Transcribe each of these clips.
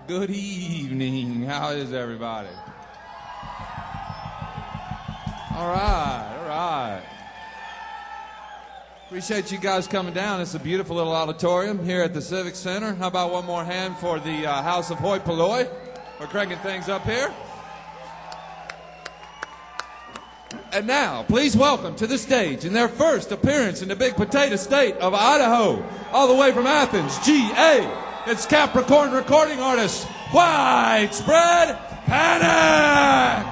Good evening. How is everybody? All right. Appreciate you guys coming down. It's a beautiful little auditorium here at the Civic Center. How about one more hand for the House of Hoi Polloi for cranking things up here? And now, please welcome to the stage in their first appearance in the big potato state of Idaho, all the way from Athens, GA. It's Capricorn recording artist, Widespread Panic!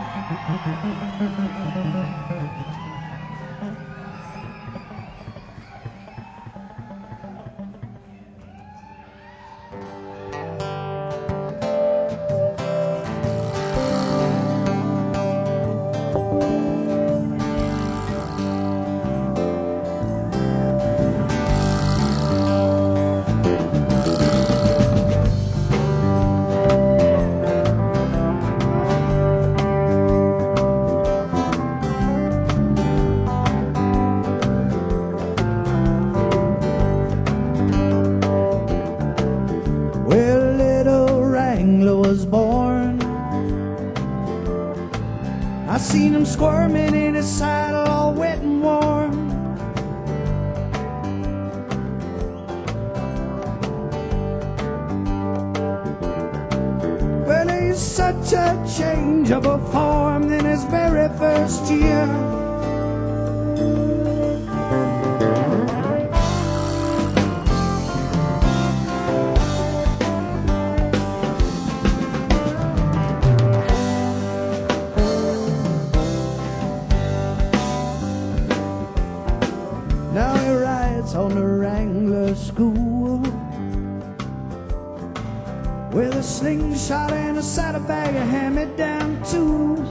Squirming in his saddle, all wet and warm. Well, he's such a change of a form than his very first year. On the Wrangler School with a slingshot and a saddlebag of hand-me-down tools.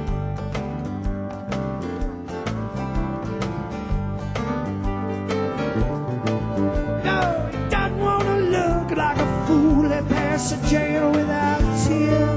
No, he doesn't want to look like a fool that passed the jail without tears.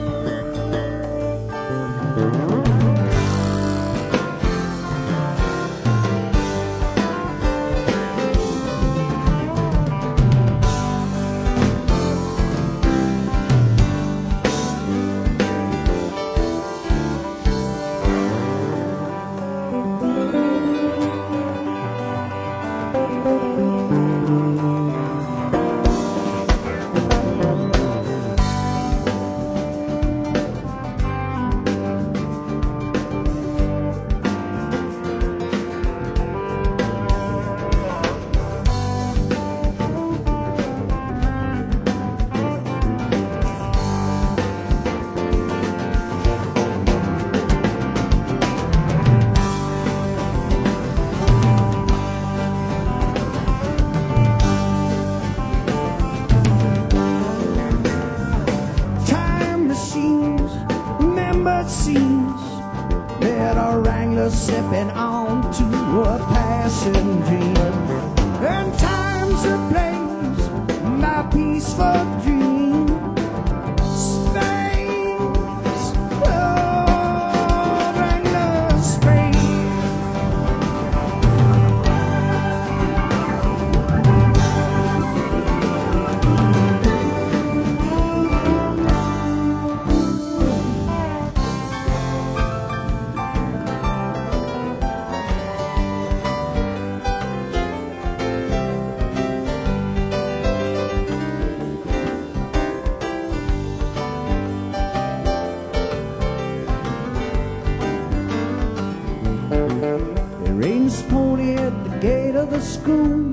Sipping on to a passing dream, and time's a place, my peaceful dream. Space, oh, Wrangler Space. Pony at the gate of the school,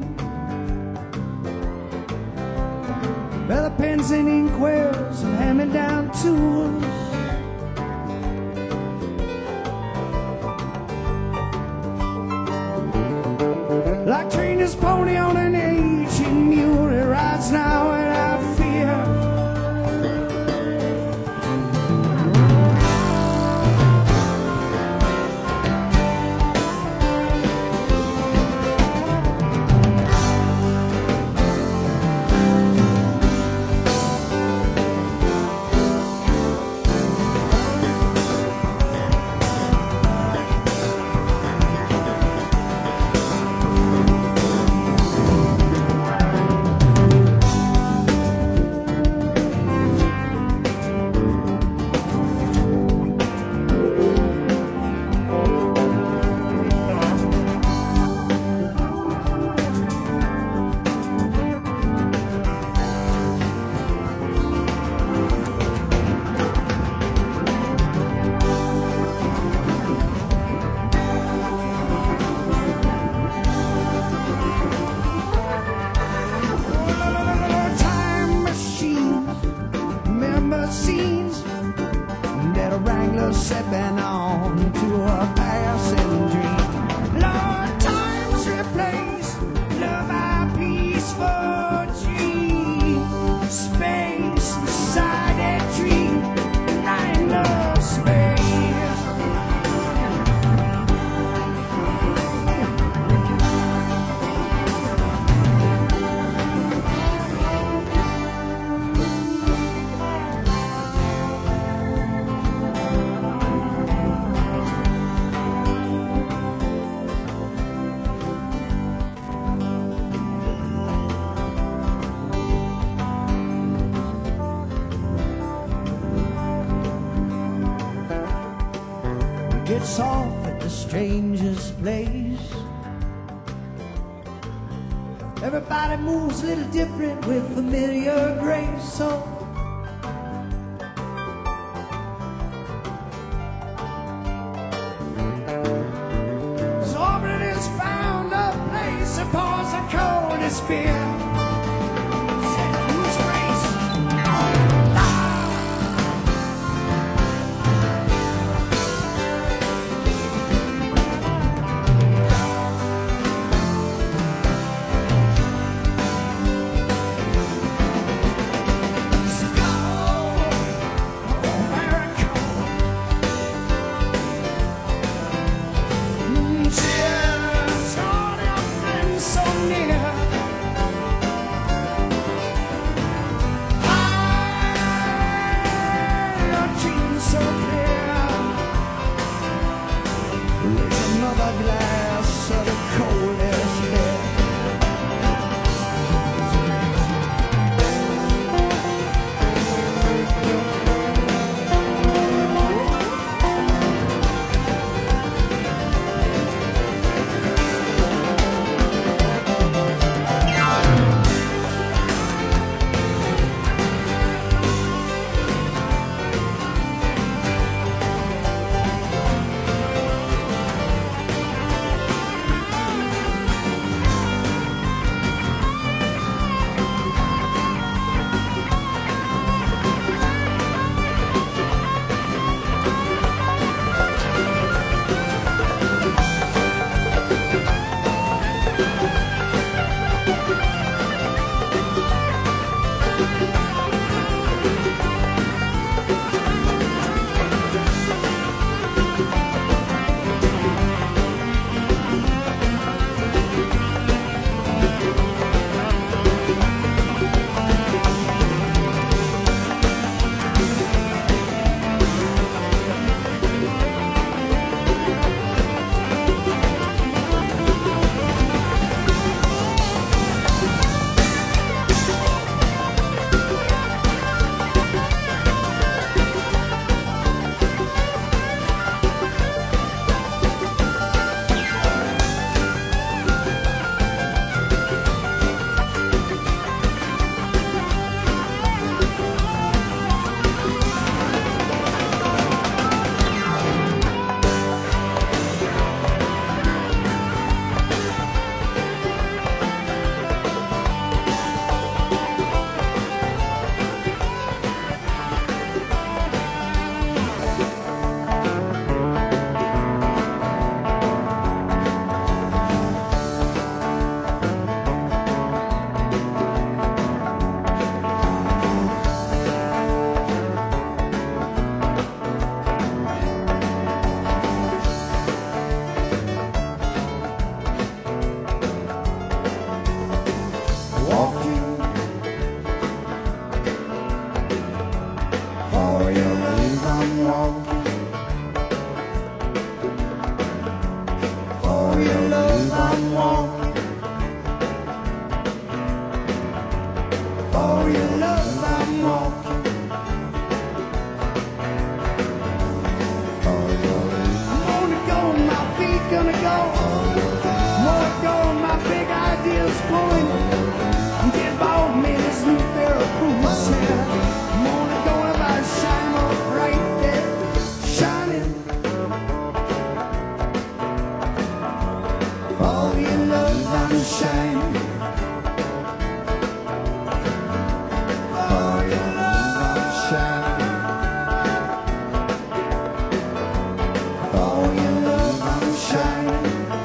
leather pens and inkwells and hand-me-down tools. Like trained his pony on an ancient mule, he rides now without fear. us off at the strangest place. Everybody moves a little different with familiar grace. So Auburn has found a place that pours the coldest beer. Said, whose race? Another glass of the coldest beer. For your love I'm shining.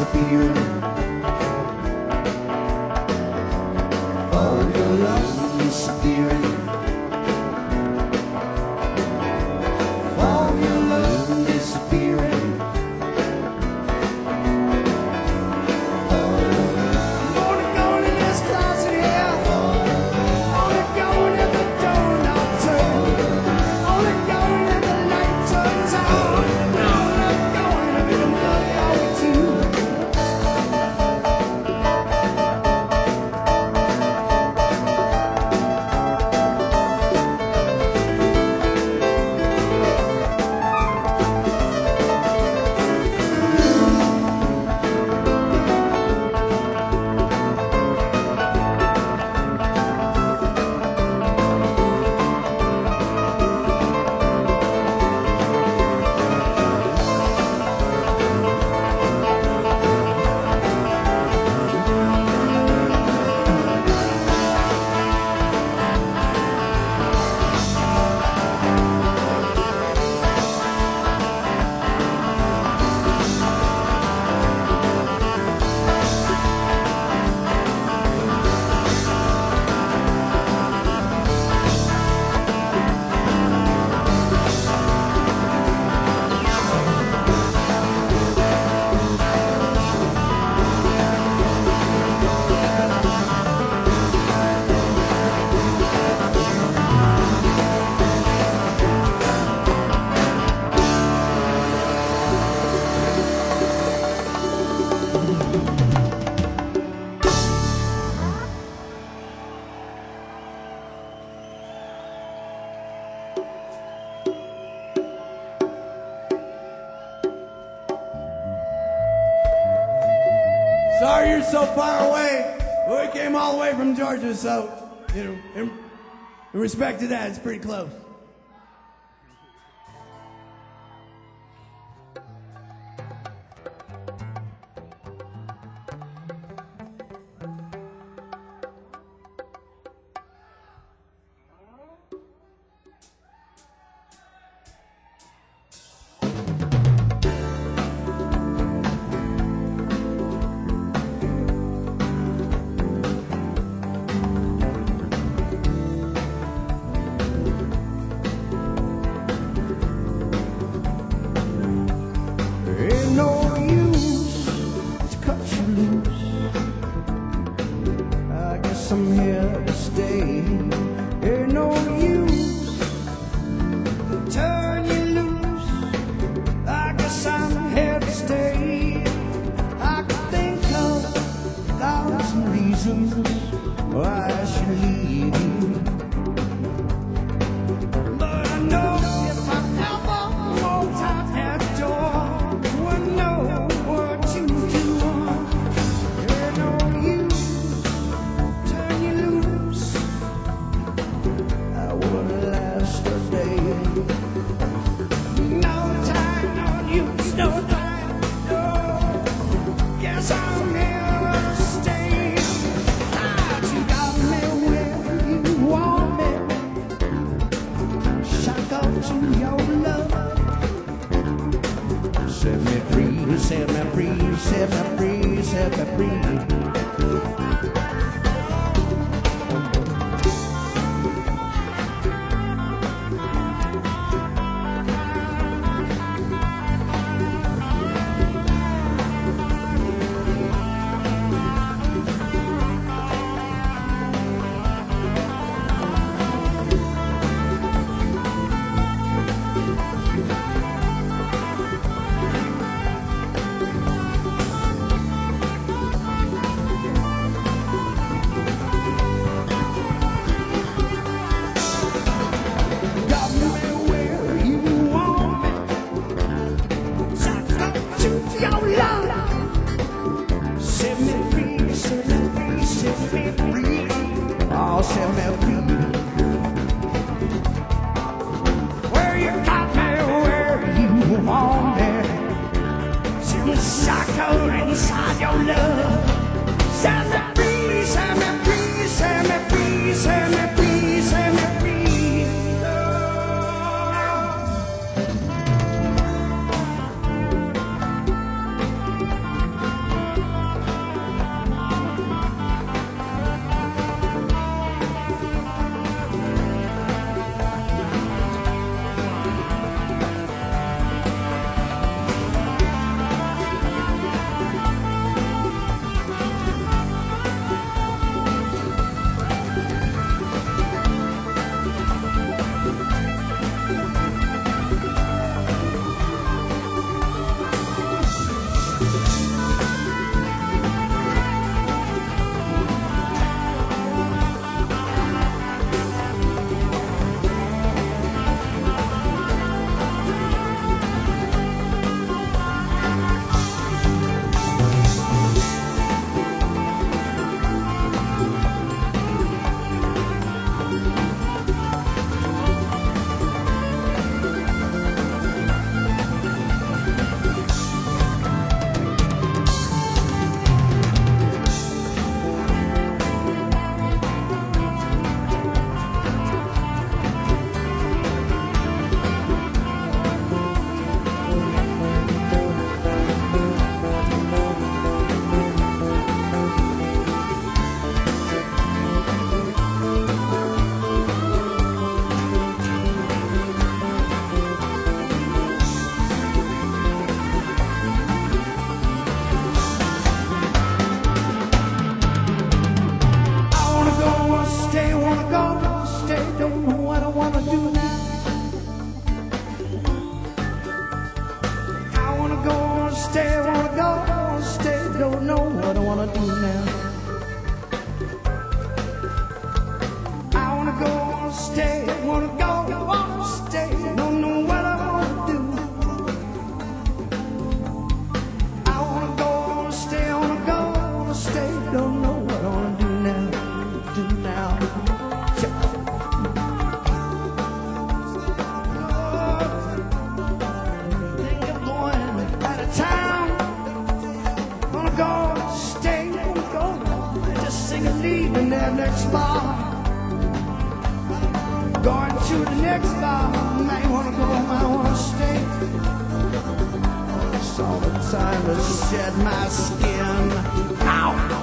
disappearing. Follow your love disappearing. Follow your love disappearing. Sorry you're so far away. We came all the way from Georgia, so, you know, in respect to that, it's pretty close. I'm here to stay. Ain't no use to turn you loose. I guess I'm here to stay. I could think of 1,000 reasons why I should leave you, but I know if I ever walked out that door, I wouldn't know what you do. Ain't no use. Set me free, set me free, set me free, set me free. Where you got me, where you want me, till me shackled inside your love. Set me free, set me free, set me free, set me free, set me free. gonna stay, gonna just sing a lead in that next bar. Going to the next bar, might wanna go, might wanna stay. It's all the time to shed my skin. Ow!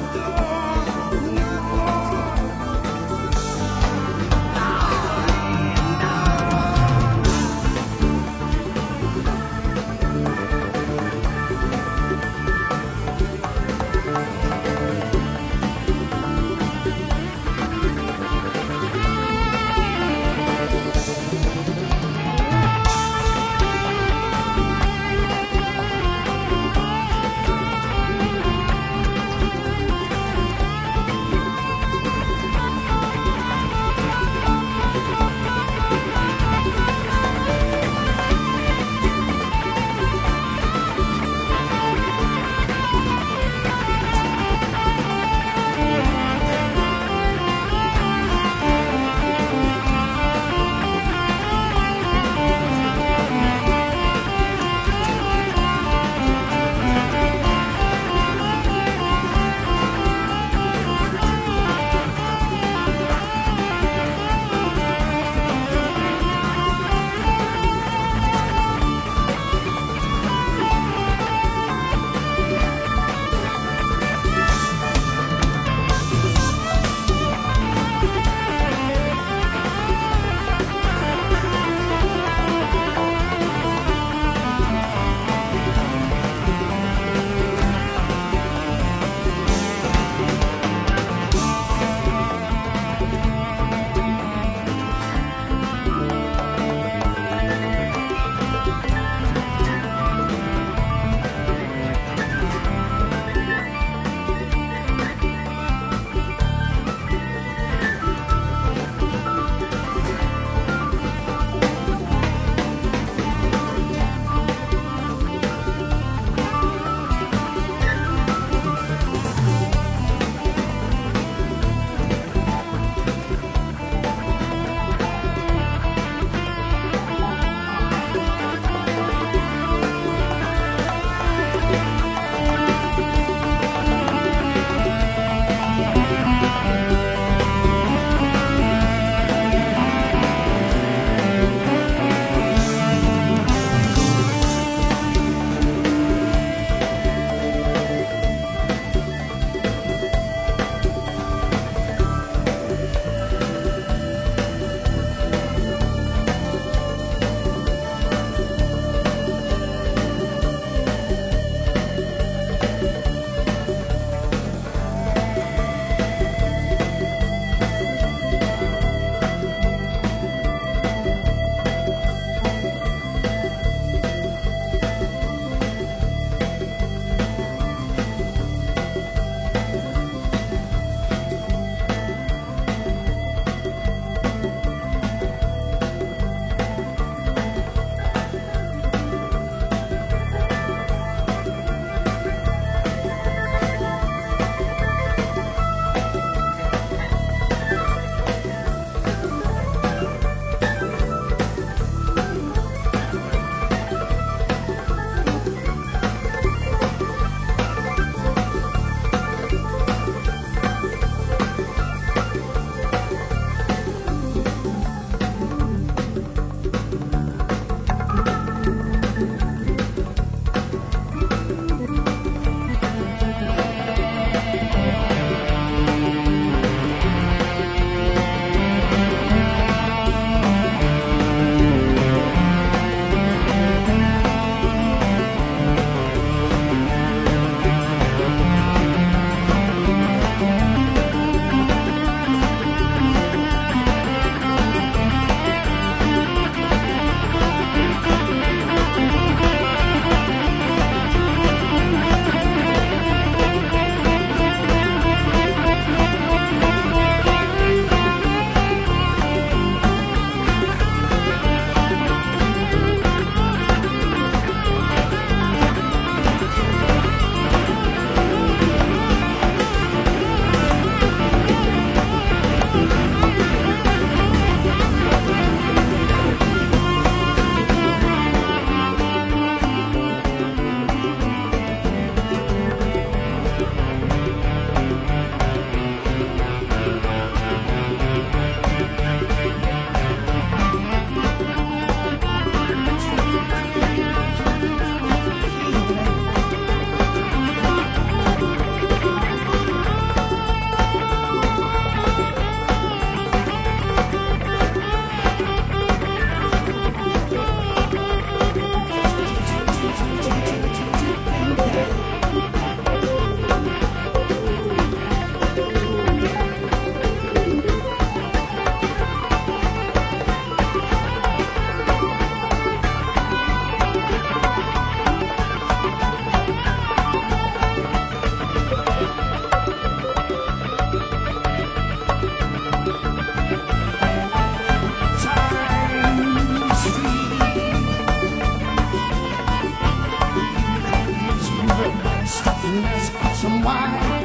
some wine.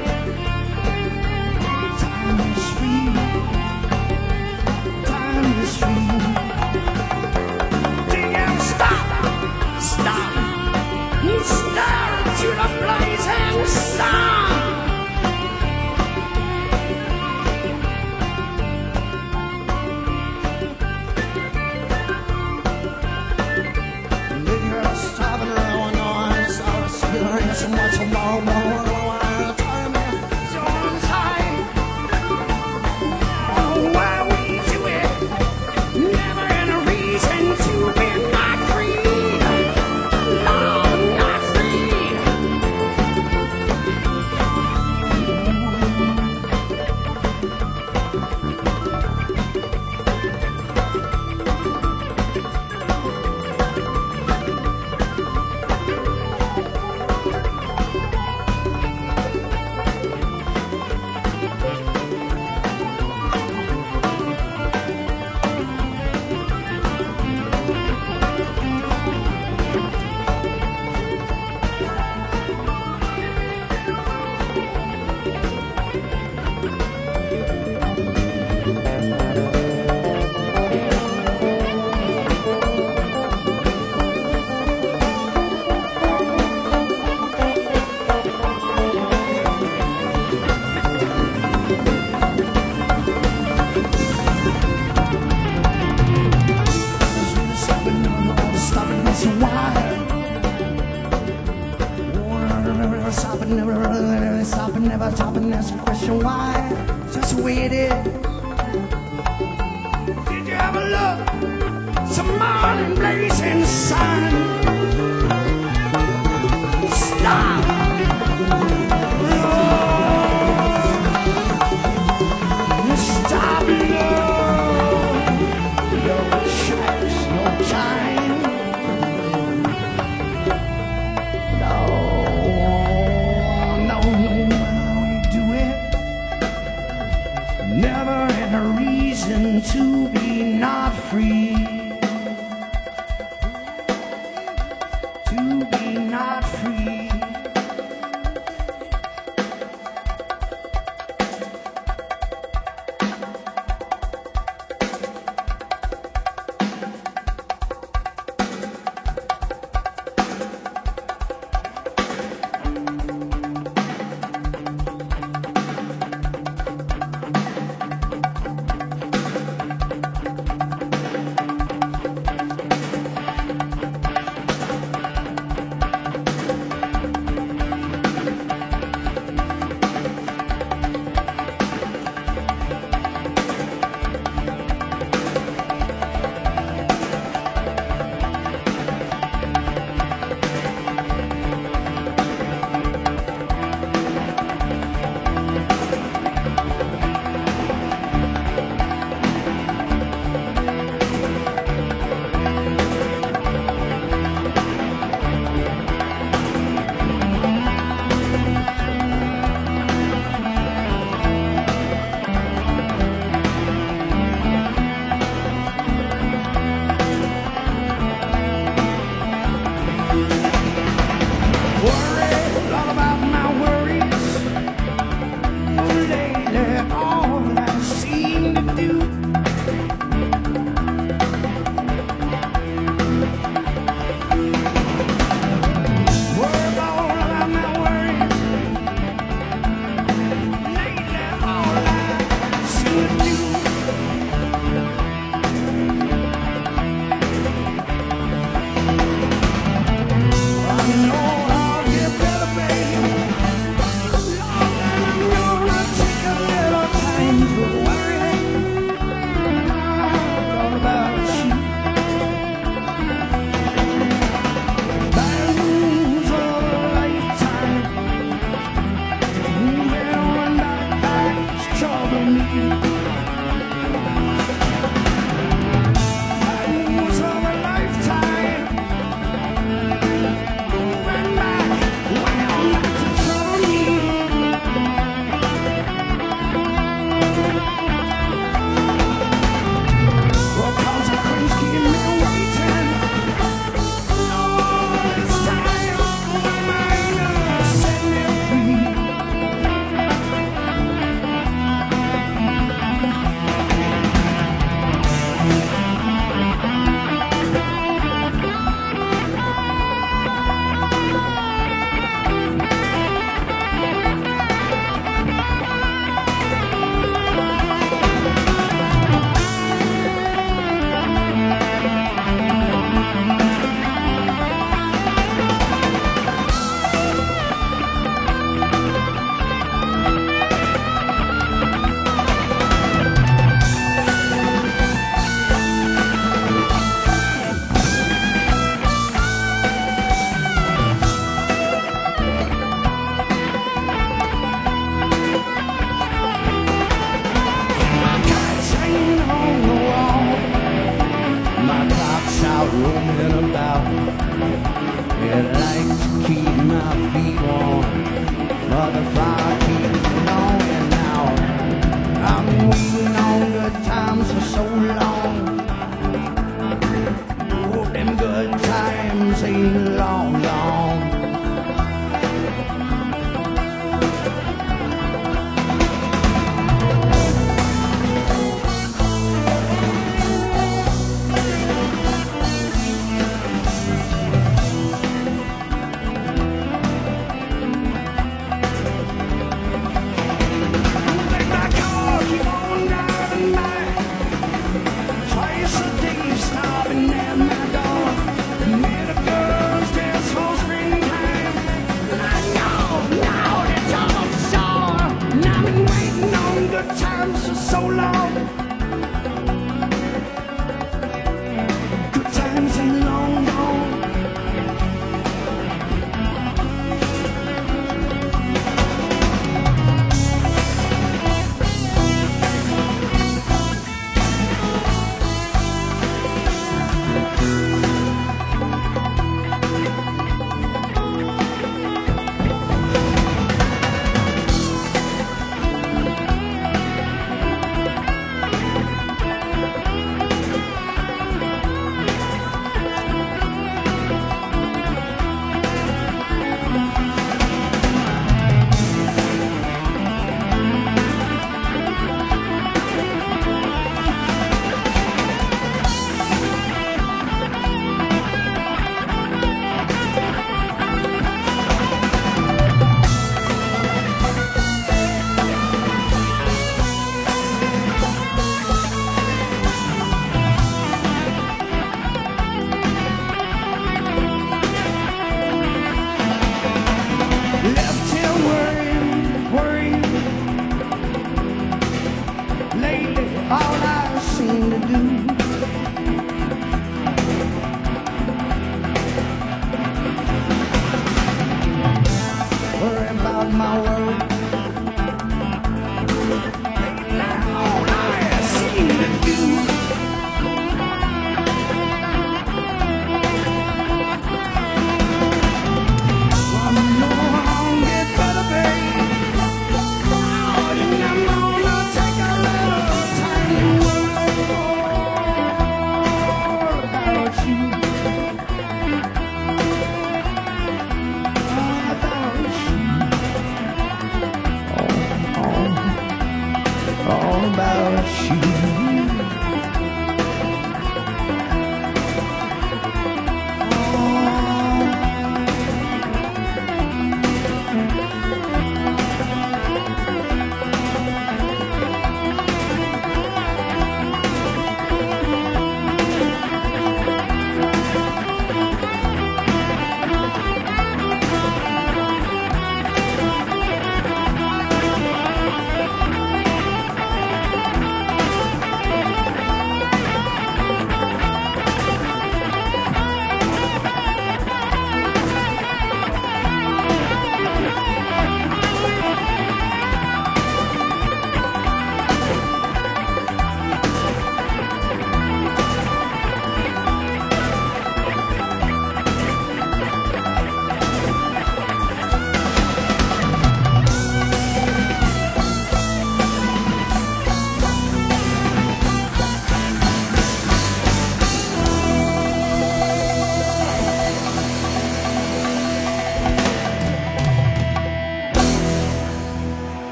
Time is free. Time is free. Damn, stop! Stop! Stare into the blazing sun! So much more, time is on time. Oh, why we do it? Never any reason to be not free. No, not free. Never stopping, that's a question why. Just the way it is. Did you ever look? Some morning blazing sun. Stop. Stop. No tracks, no time. Never any reason to be not free. my feet warm, but the fire keeps on and out. I've been waiting on good times for so long. Oh, them good times ain't long gone. So long, good times ain't long gone.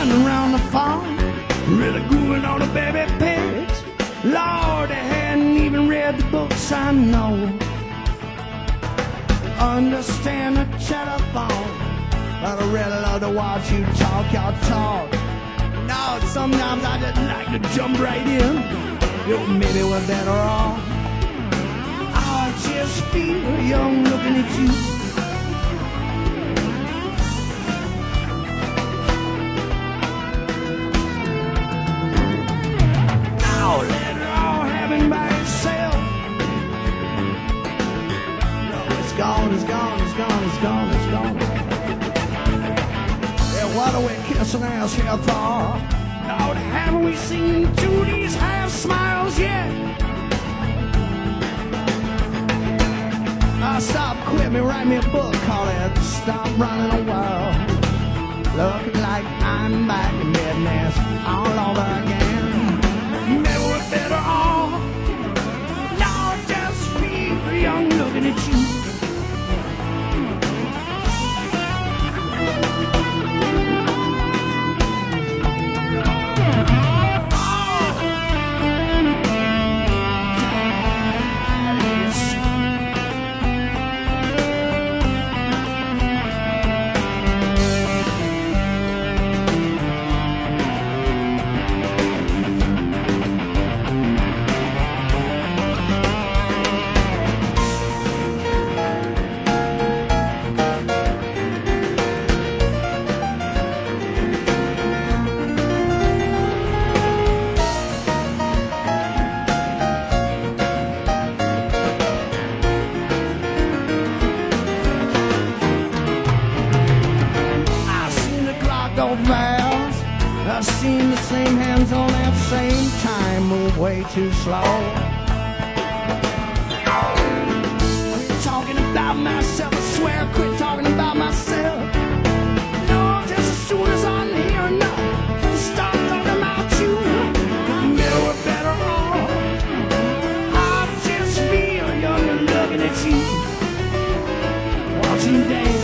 running around the farm, really grooving on the baby pigs. Lord, they hadn't even read the books I know. Understand the telephone, but I really love to watch you talk your talk. Now sometimes I just like to jump right in. Yo, maybe we're better off. I just feel young looking at you. Now let it all happen by itself. No, it's gone, it's gone, it's gone, it's gone, it's gone. Yeah, what are we kissing ass here for? Lord, haven't we seen Judy's half smiles yet? Stop, quit me, write me a book, call it Stop Running a While. Looking like I'm back in business all over again. Maybe we're better off. Lord, just feel young looking at you. I've seen the same hands on that same time move way too slow. Quit talking about myself, I swear I quit talking about myself. No, just as soon as I'm here enough to start talking about you. Maybe we're better off. I just feel young looking at you, watching you dance.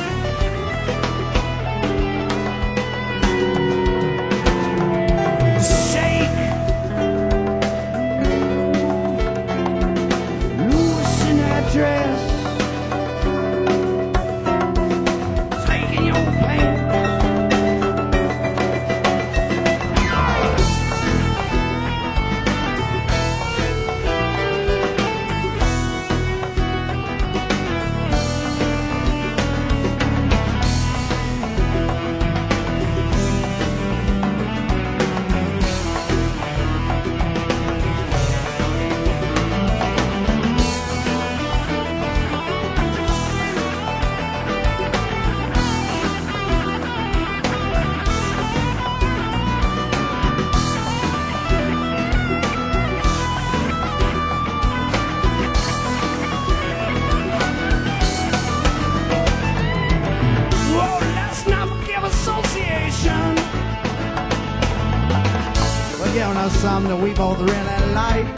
Something that we both really like.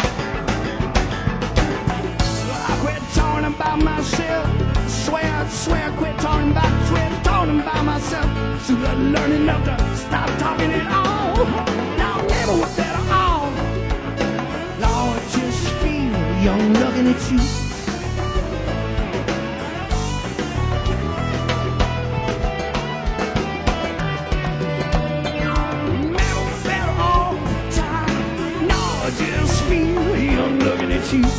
I quit talking about myself. Swear, I quit talking about myself. So I'm learning enough to stop talking at all. Now never was better off. Lord, just feel young looking at you. Just feel young looking at you.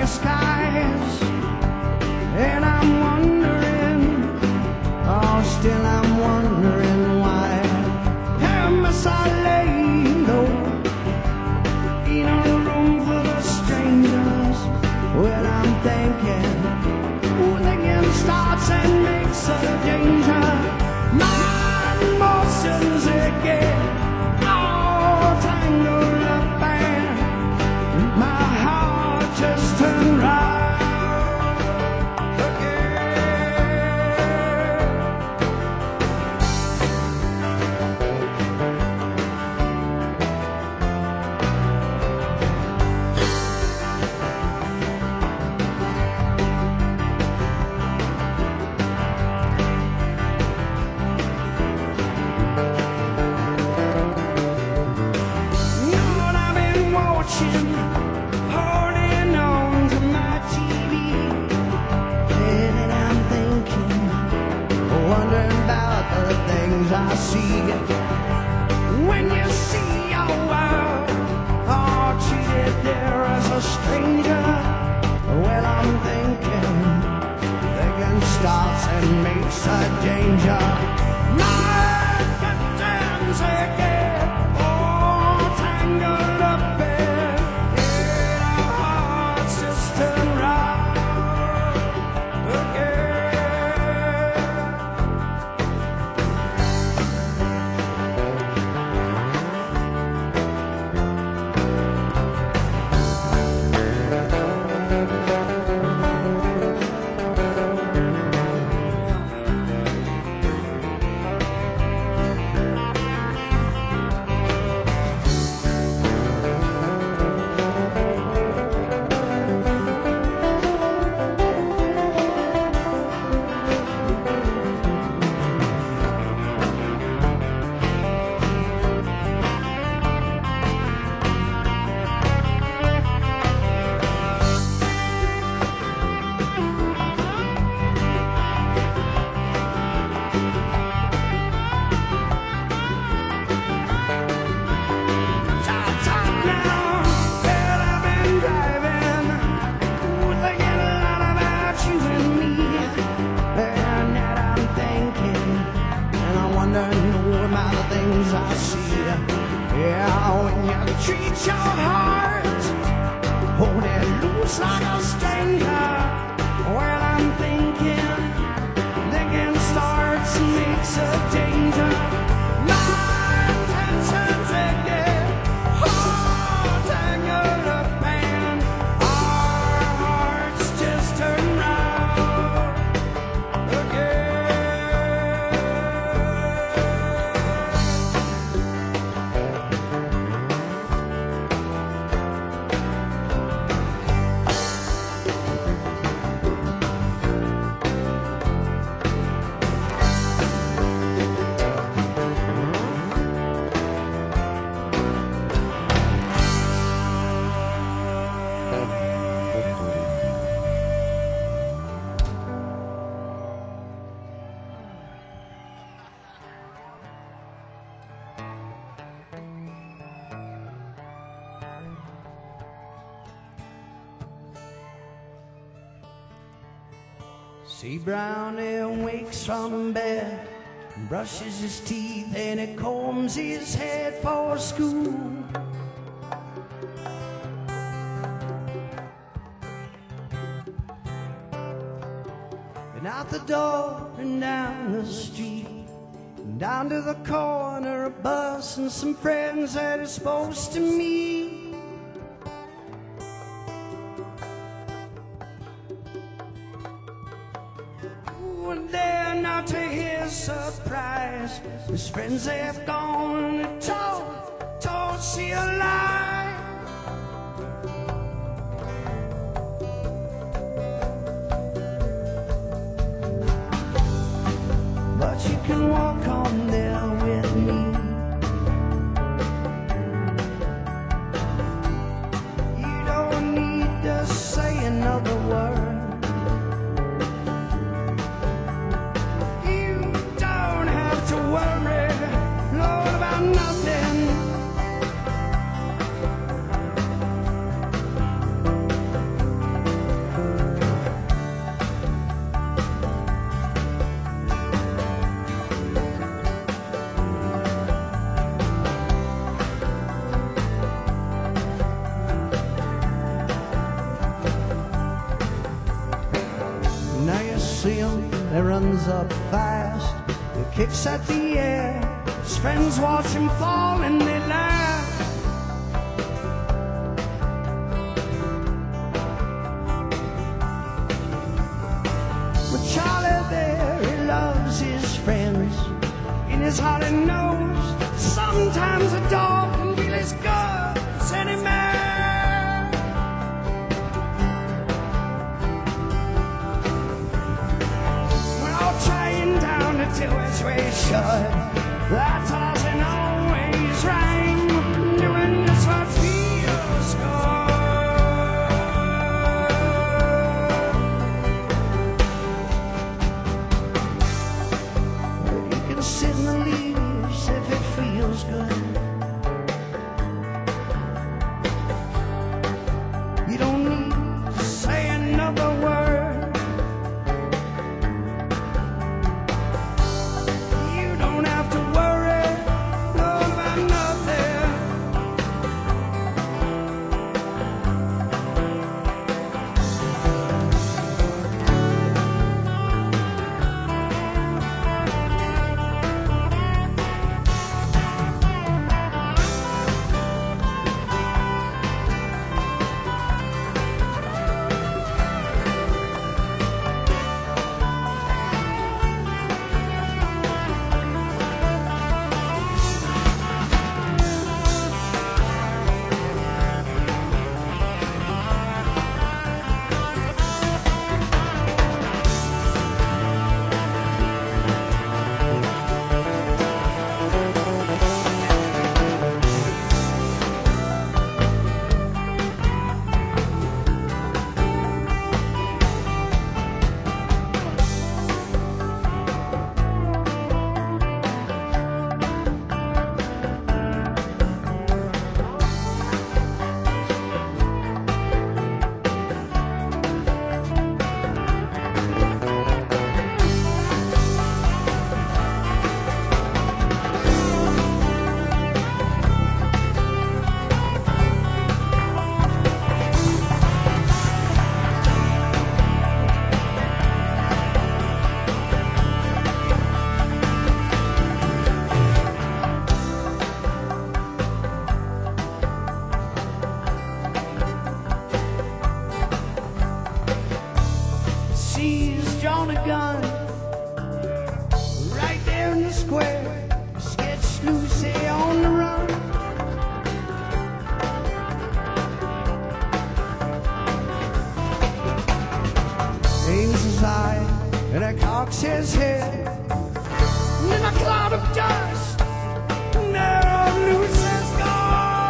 starry skies, and I'm wondering, oh, still I'm wondering why. How must I lay low in a room full of strangers? Well, I'm thinking, thinking starts and makes a danger. My emotions again, all tangled up, and my heart just turned right again. Lord, I've been watching, holding on to my TV, and I'm thinking, wondering about the things I see. When you see your world all treated there as a stranger, well, I'm thinking starts and makes a danger. My curtains again, all tangled up in, our hearts just turn round again. Things I see, yeah, when you treat your heart, hold it loose like a stranger. Well, I'm thinking starts makes a danger. My intentions again, all tangled up, and our hearts just turn round again. See, Brownie wakes from bed, brushes his teeth, and he combs his head for school. And out the door and down the street, and down to the corner, a bus and some friends that he's supposed to meet. One day, not to his surprise, his friends have gone and told she a lie. But you can walk on there with me. You don't need to say another word. see him, he runs up fast. He kicks at the air, his friends watch him fall and they laugh. But Charlie there, he loves his friends. In his heart he knows sometimes a dog can feel as good as any man. We're all trying down to do as we should. That's doesn't always rhyme. Doing this what feels good. You can sit in the leaves if it feels good. You don't need to say another word. You don't have to worry about nothing. She's drawn a gun right there in the square. Sketch Lucy on the run. Aims his eye and I cocks his head. And in a cloud of dust, now Lucy's gone.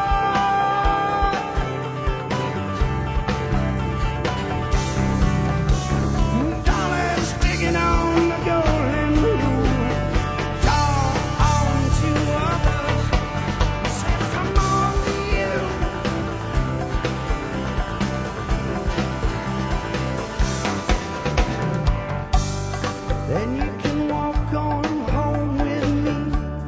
Dolly's digging on the golden rule. Talk on to others. Say, come on, you. Then you can walk on home with me.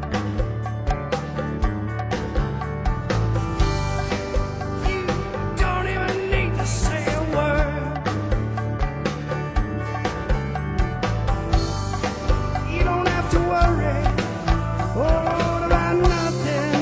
You don't even need to say a word. You don't have to worry about nothing.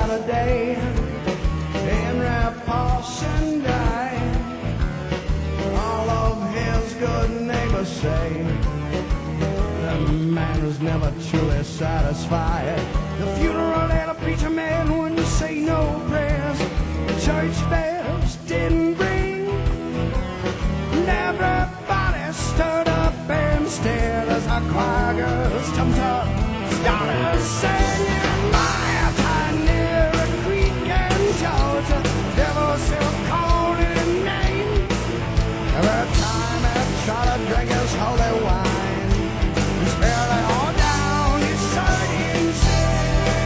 Saturday, Henry Parson died. All of his good neighbors say the man was never truly satisfied. The funeral and a preacher man wouldn't say no prayers. The church bells didn't ring. And everybody stood up and stared as our choir girls jumped up, started singing my time near a creek in Georgia. Devil still called his name. Every time I try to drink his holy wine, he spilled it all down his sardine shell.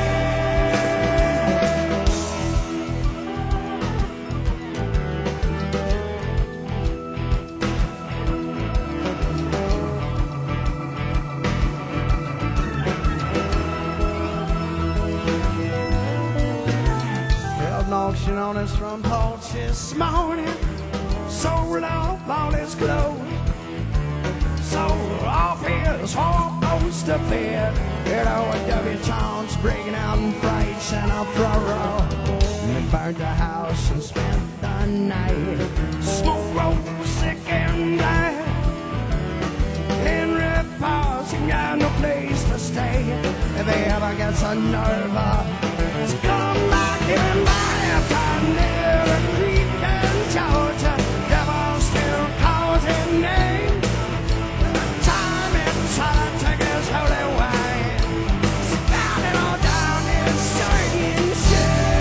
Held an auction on his front porch this morning. Sold off all his clothes. Sold off his horse to bed. You know, a W. Jones breaking out in frights and a furrow. And they burned the house and spent the night. Smoke rose sick and died. Henry Parson got no place to stay. If he ever gets a nerve up, to come back in my time near a creek in Georgia. Devil still calls his name. The time it's trying to take his holy wine, spout it all down in sardine shell.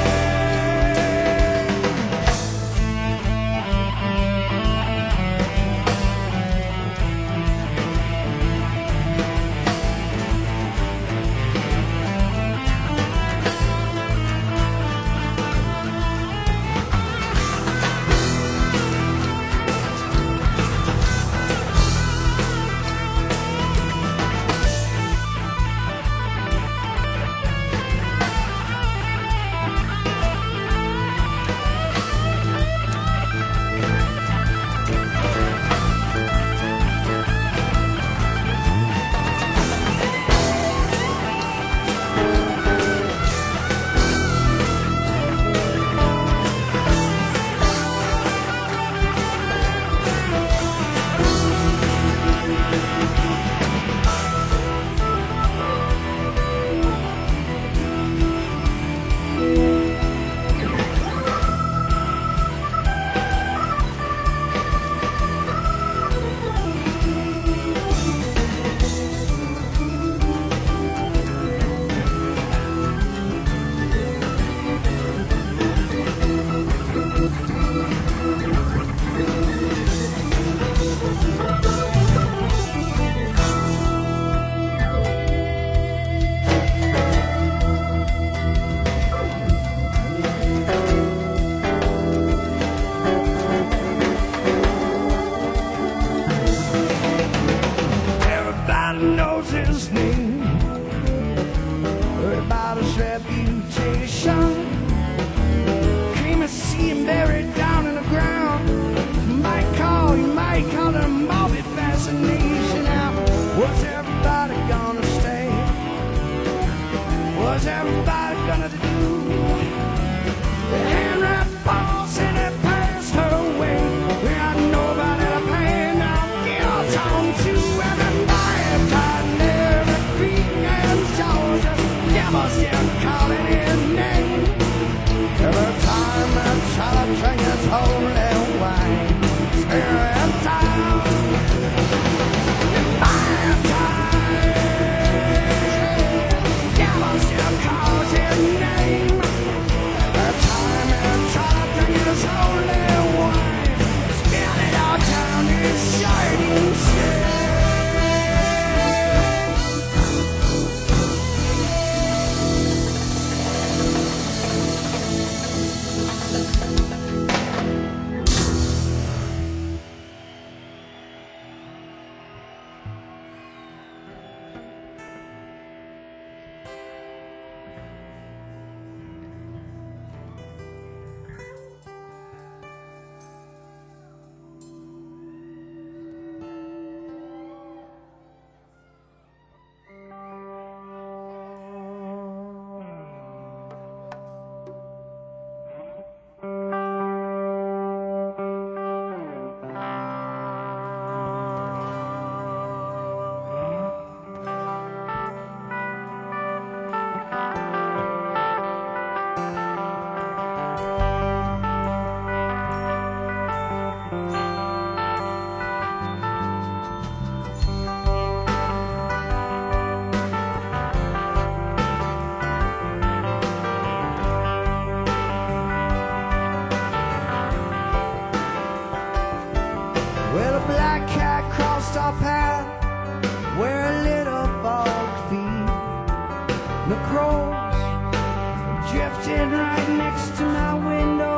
Well, a black cat crossed our path where a little fog feed. The crows drifted right next to my window.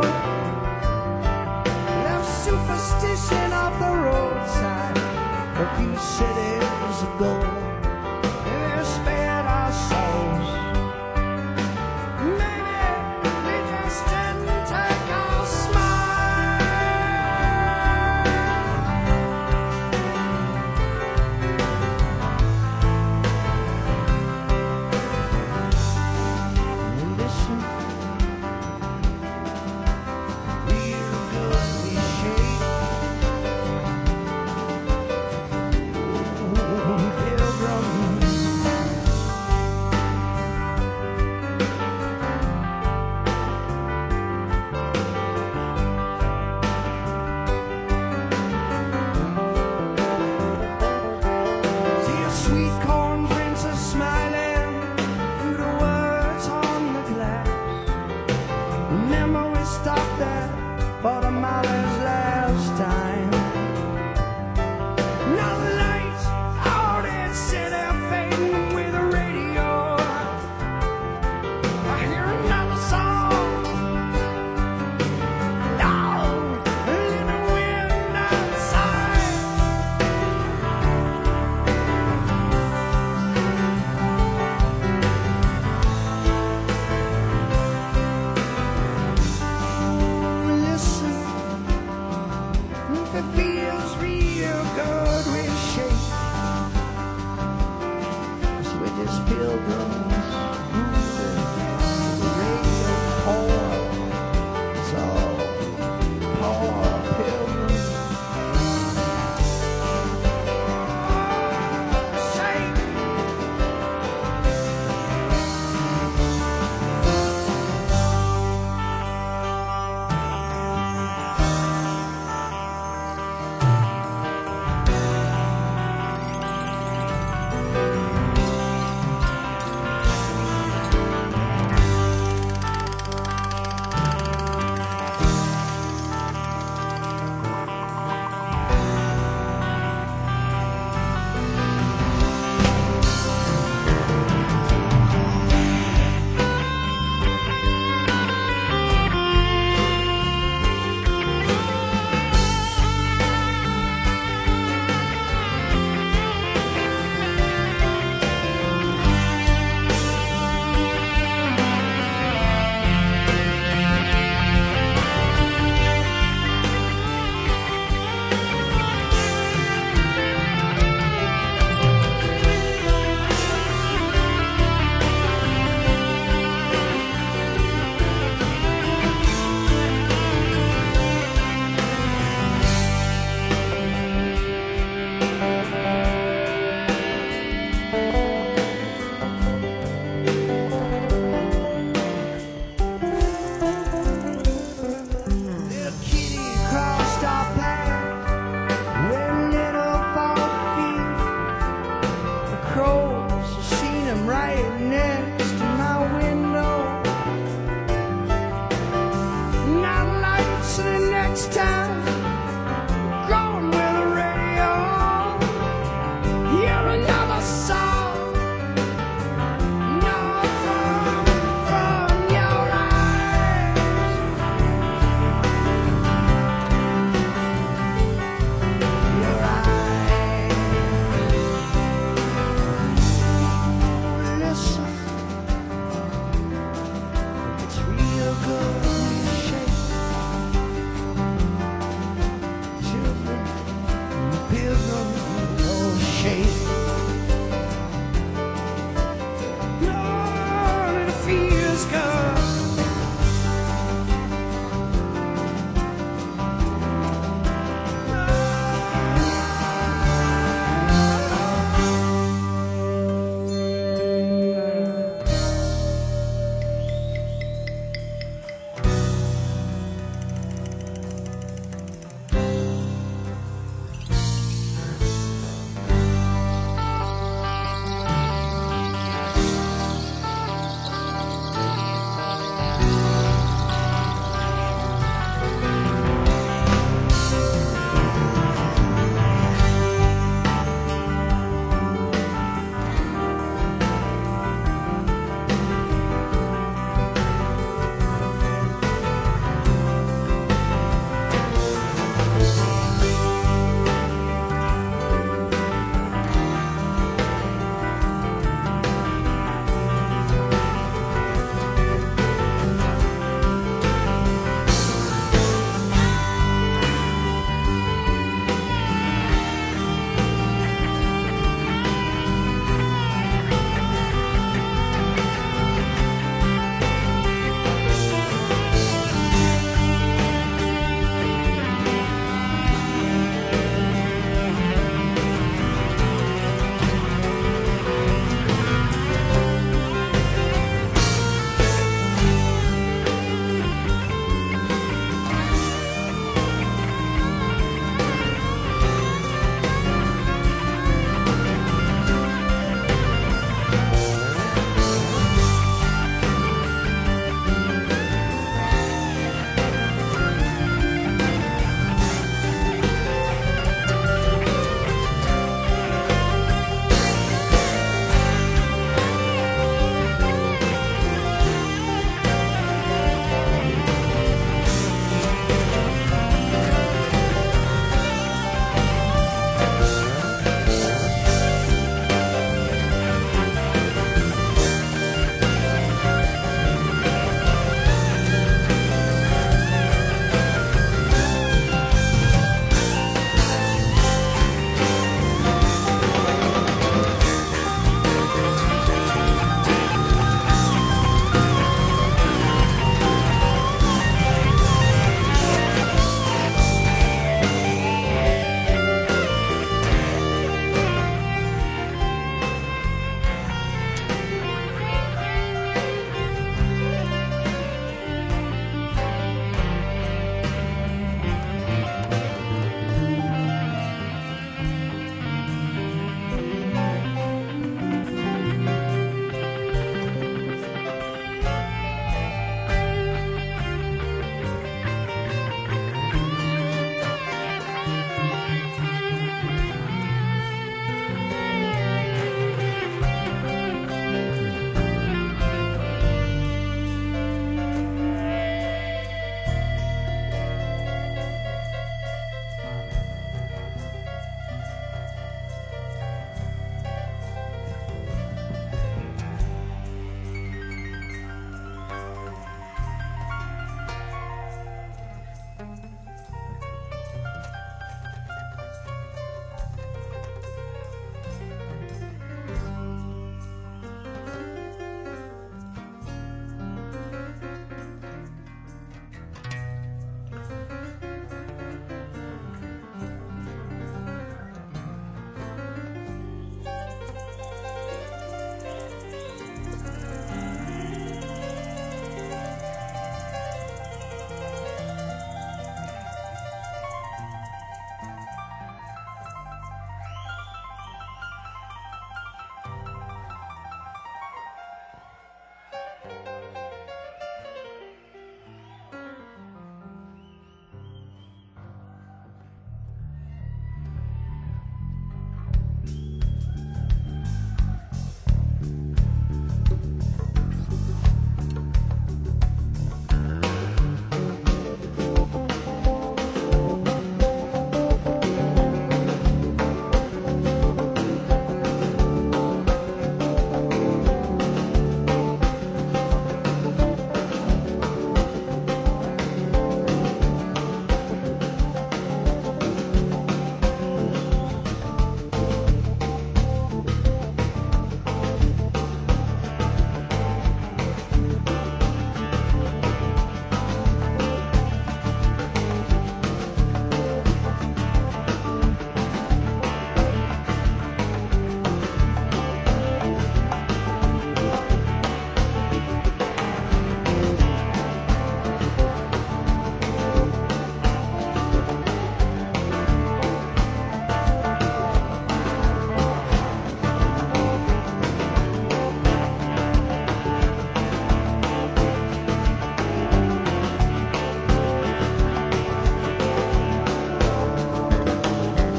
Left superstition off the roadside a few cities ago. They spared our souls. Maybe they just didn't take our smile. Listen, real good we shake. Pilgrim. See a sweet corn princess smiling through the words on the glass. Remember we stopped there for the Molly's last time. Now the lights out in city fading with the radio. I hear another song. Down in the wind outside. Listen, if it feels real good, we shake. 'Cause we're just pilgrims moving. The radio poor, it's all poor pilgrims. Shake.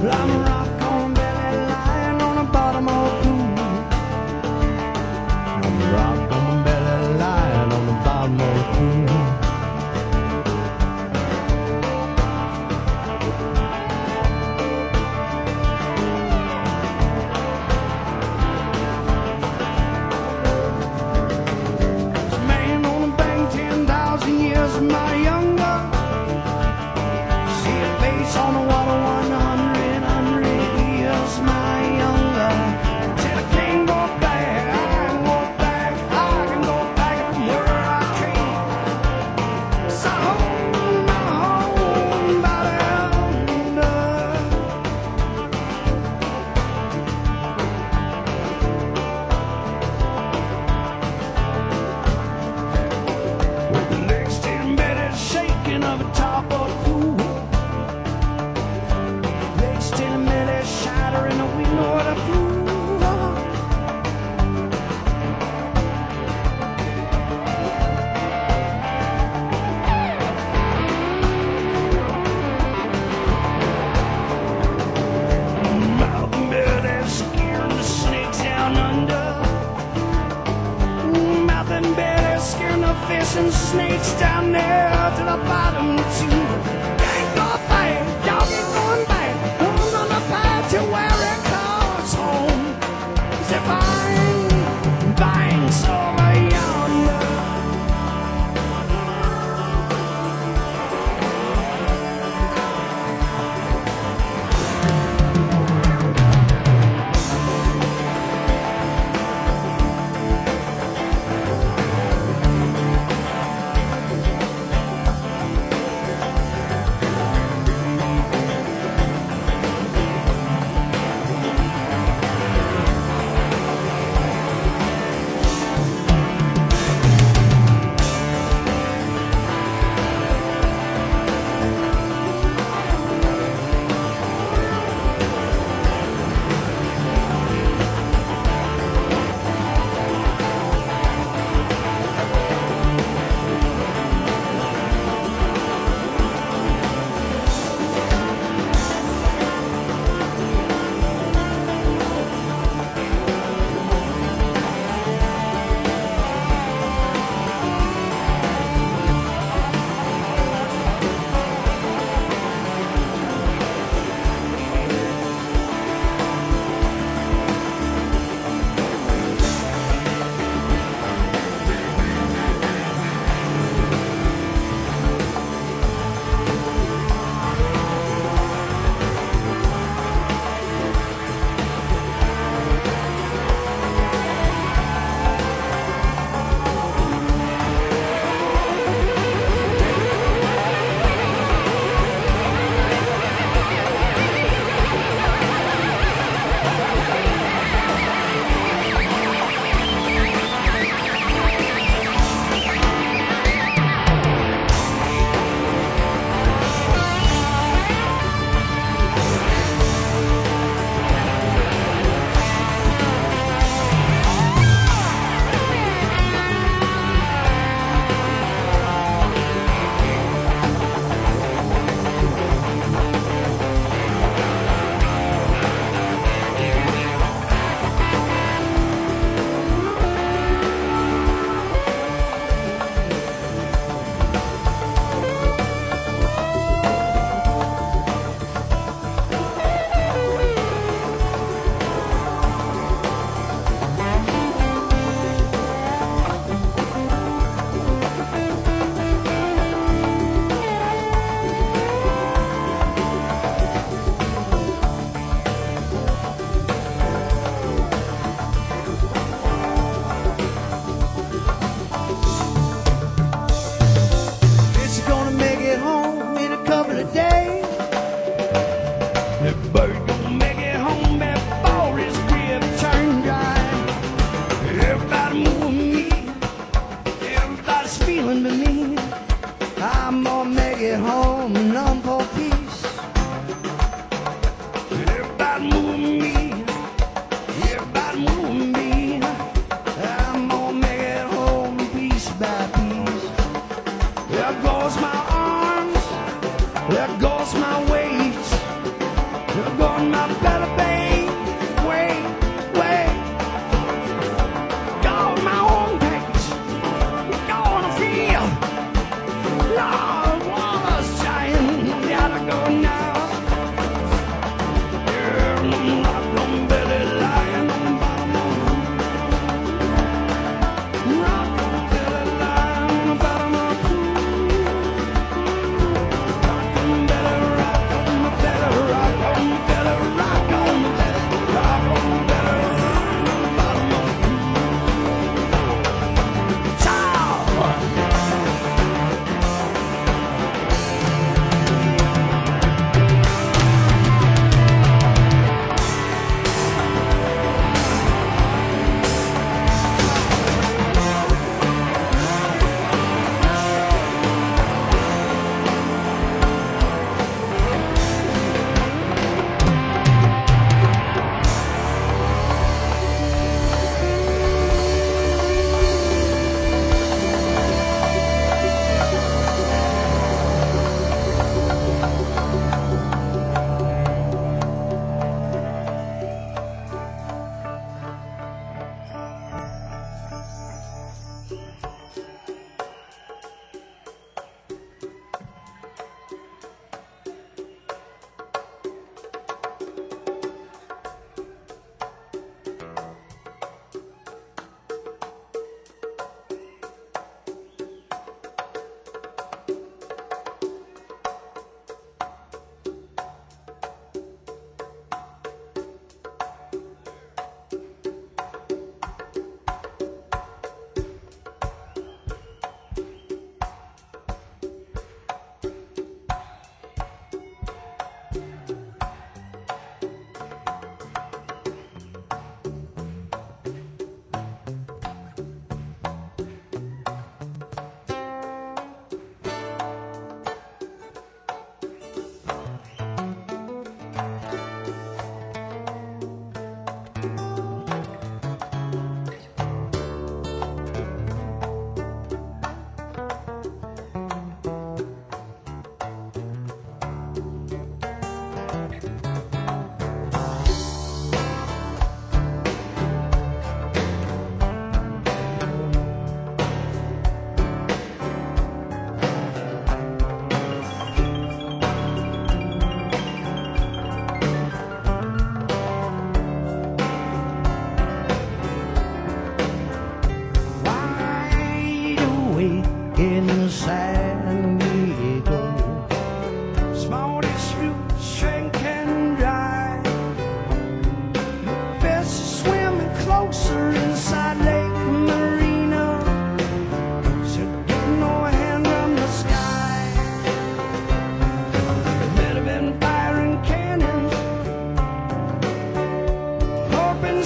I'm a rock on belly lying on the bottom of a pool. I'm a rock on belly lying on the bottom of a pool. My younger, see a face on the water, 100 years my younger. Till I can't go back, I can go back, I can go back from where I came. So hold my home by shaking of a top of a pool. Legs still merely shattering the window of the pool. Mouth and belly scaring the snakes down under. Mouth and belly scaring the fish and snakes down there to the bottom too. Can't go back, y'all keep going back. I'm on the path to where it calls home. Is it fine, fine, so yonder.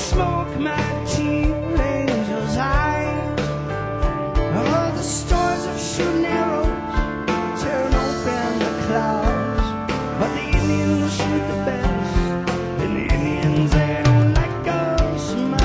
smoke my tear angel's eyes. Oh, the stars of shooting arrows tearing open the clouds. But the Indians shoot the best, and the Indians, they don't like us much.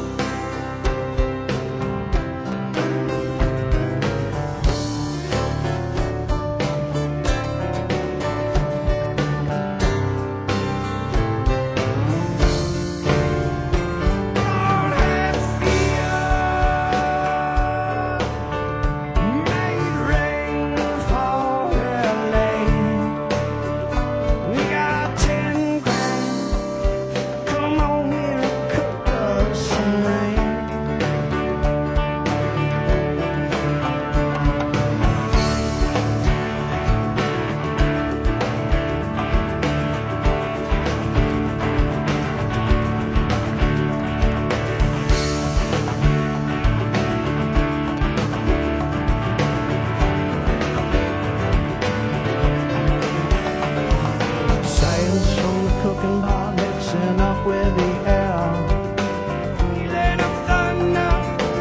With the air, feeling of thunder.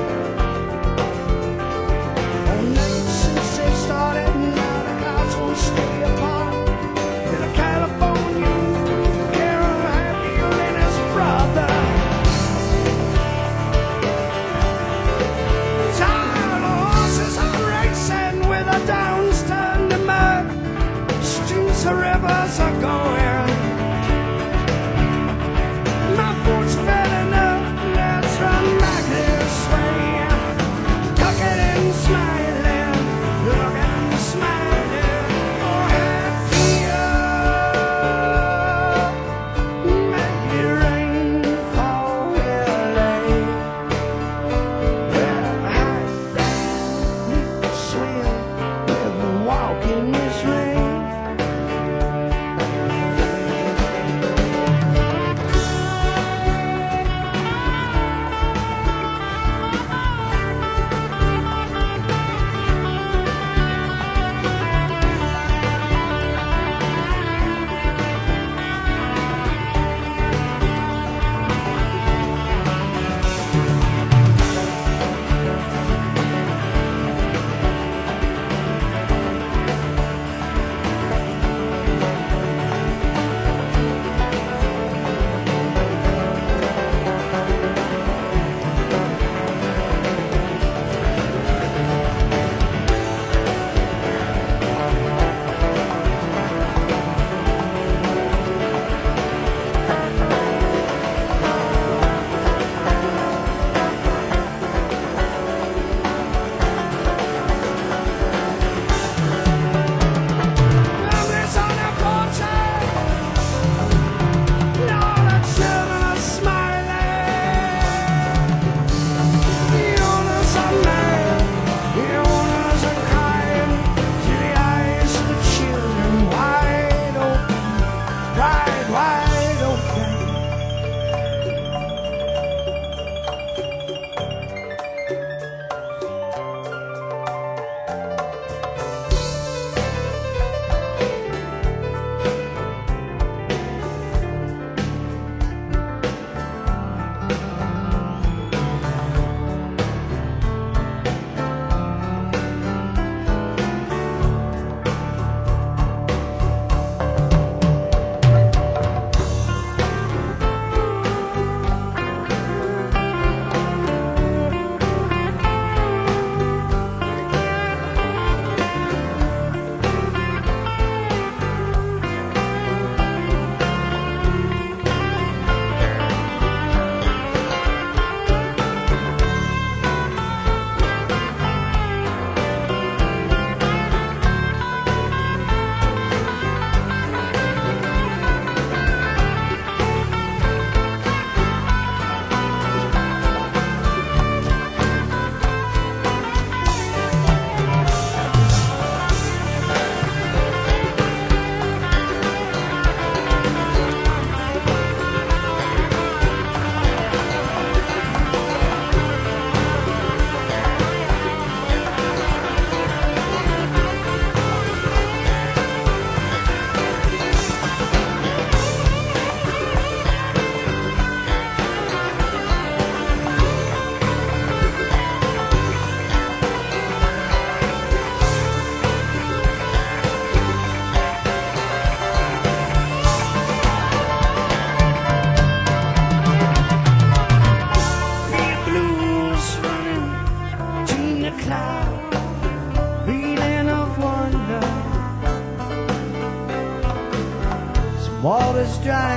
All night since they started, now the clouds won't stay apart. In a California, Carol Hatfield and his brother. Tired horses are racing with the downs turned to mud. Streams of rivers are going.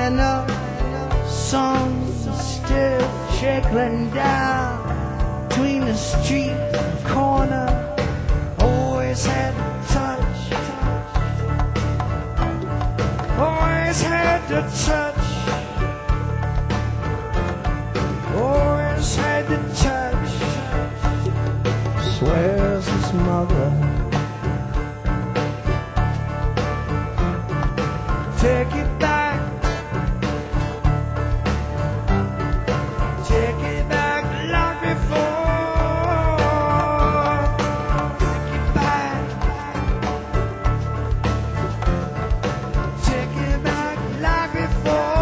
and the sun's still trickling down between the street corner. Always had to touch, always had to touch, always had to touch. Swears his mother. Take it back, take it back like before. Take it back, take it back like before.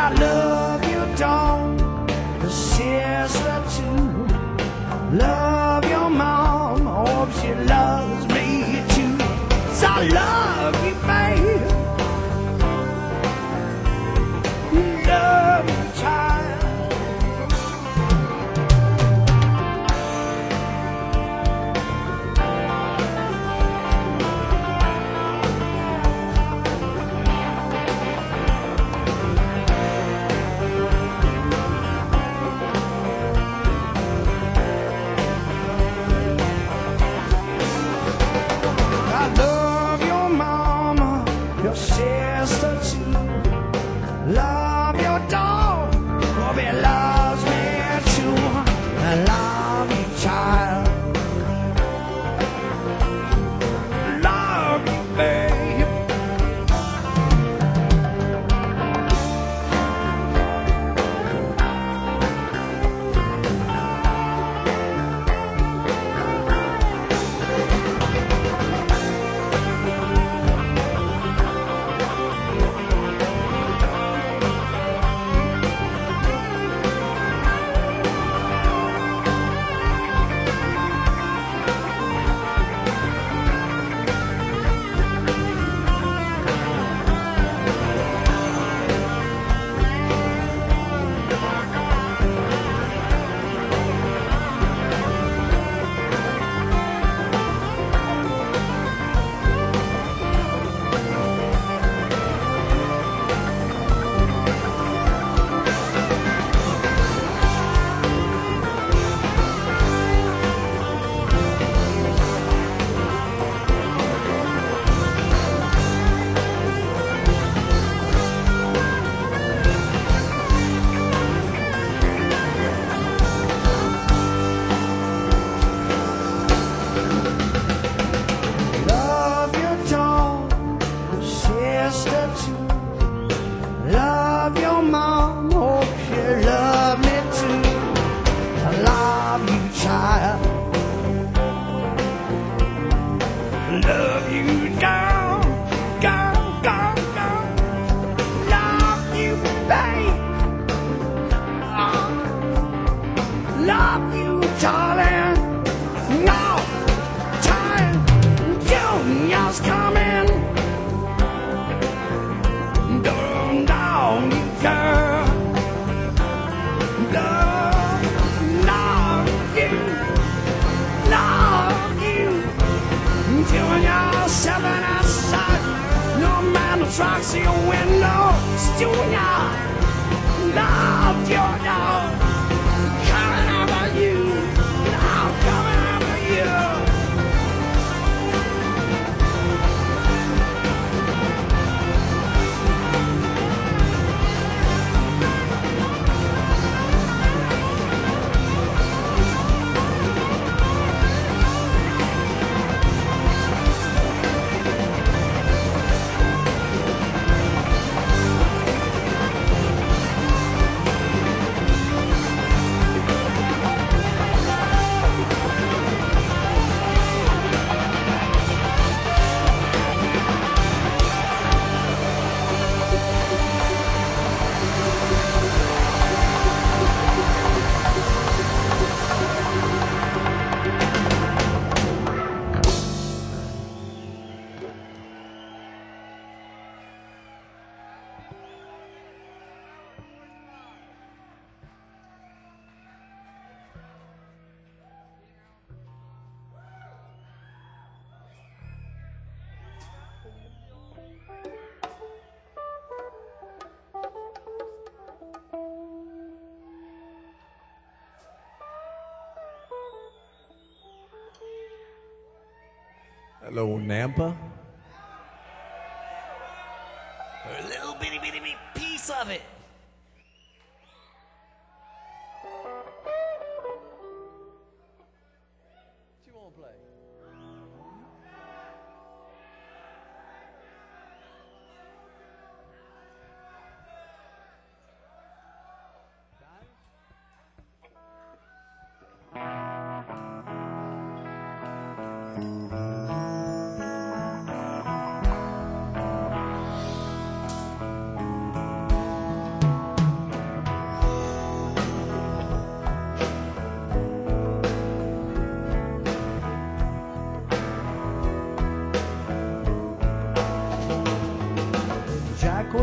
I love your dog, the sister too. Love your mom, hope she loves me too. 'Cause I love you, babe. Love you, child. I love your mama, your sister too. Love your dog, hope he loves me too. I love you, child. Love you, babe. Love your dog, your sister too. Love your mom, hope she love me too. I love you, child. Love you, girl, girl, girl, girl. Love you, babe. Oh, love you, darling. No time, Junior's coming. Down, down, you girl. Love you, love you. Junior, 7 outside. No man tracks your windows. Junior, love your dog. Coming over you. Now coming over you. Hello, Nampa. A little bitty piece of it. What you want to play?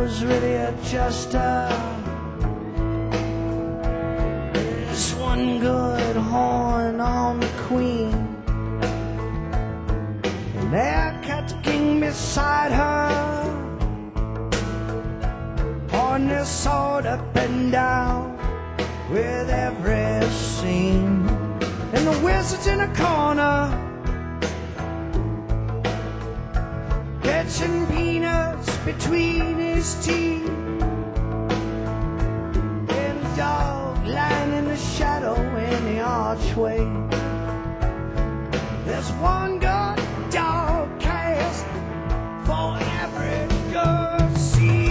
was really just just one good horn on the queen, and there cat the king beside her, horn their sword up and down with every scene, and the wizard's in a corner catching peanuts between his teeth, and a dog lying in the shadow in the archway. There's one good dog cast for every good seed.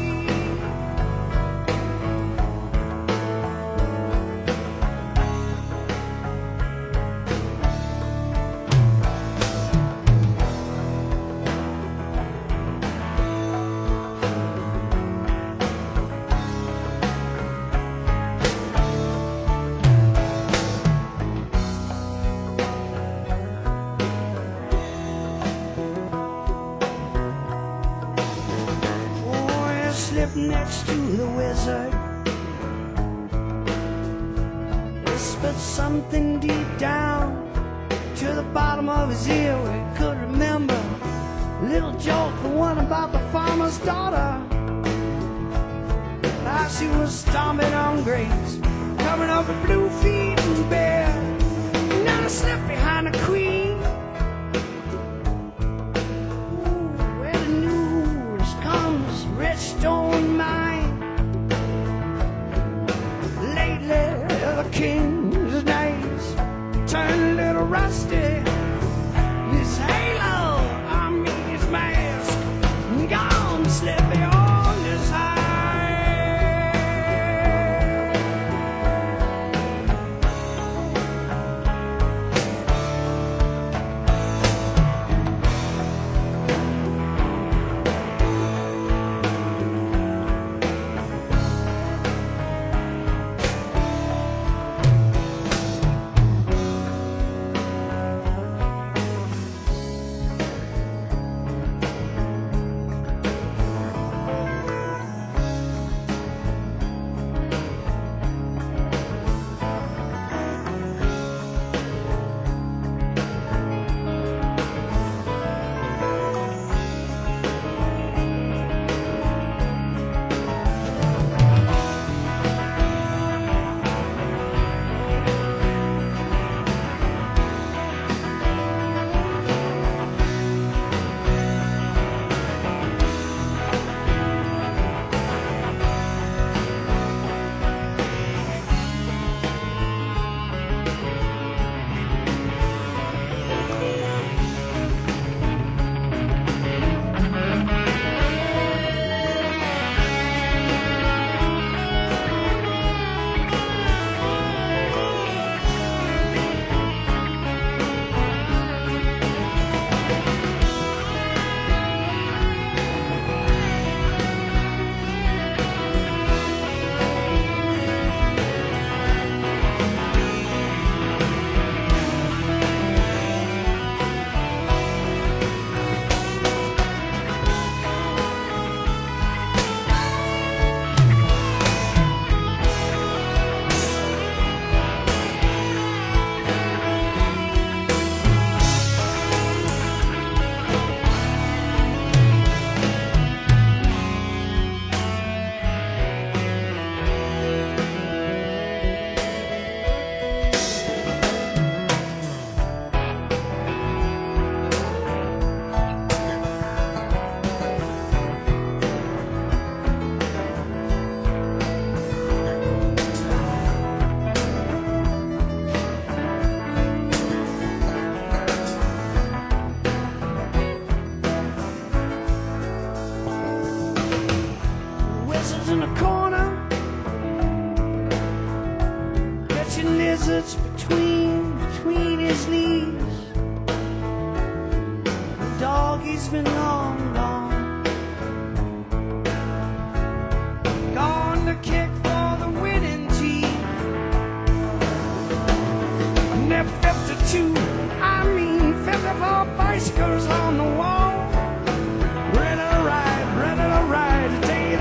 Next to the wizard, whispered something deep down to the bottom of his ear. We could remember a little joke, the one about the farmer's daughter, how she was stomping on grapes, covering up with blue feet and bare, and now to slip behind the queen. Ooh, where the news comes, rich stone mine. Lately the king's days turn a little rusty. His halo, I mean his mask, gone slipping on his high. In a corner, catching lizards between his knees. The doggy's been long gone, gone to kick for the winning team. And they're 52, I mean 54 bicycles on the wall, ready to ride today.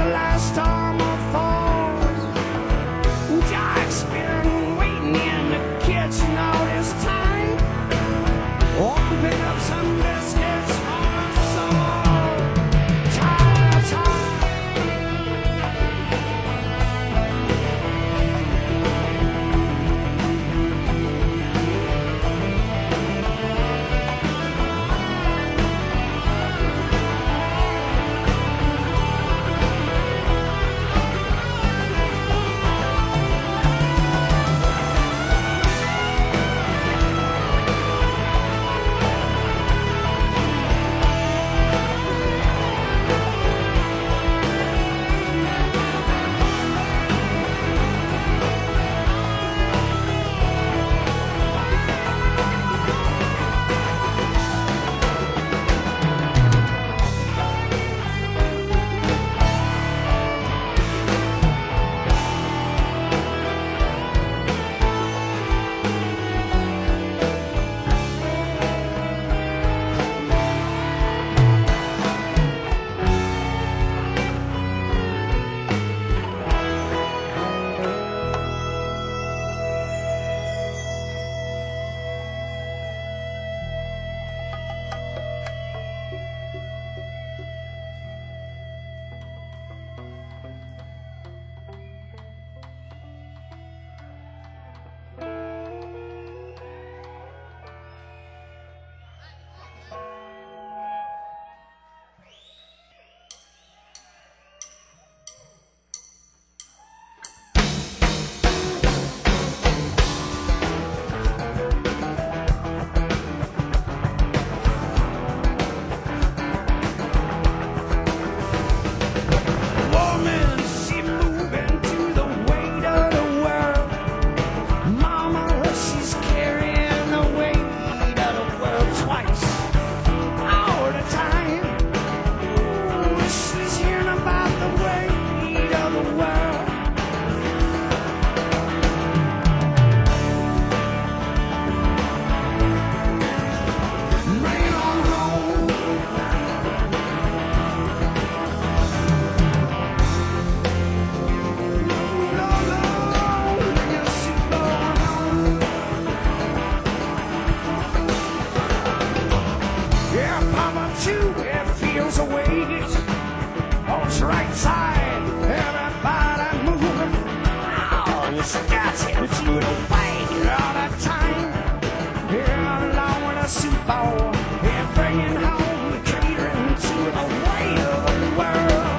Wisconsin to the bank all the time. Yeah, along with a soup bowl, yeah, bringing home the catering to the weight of the world.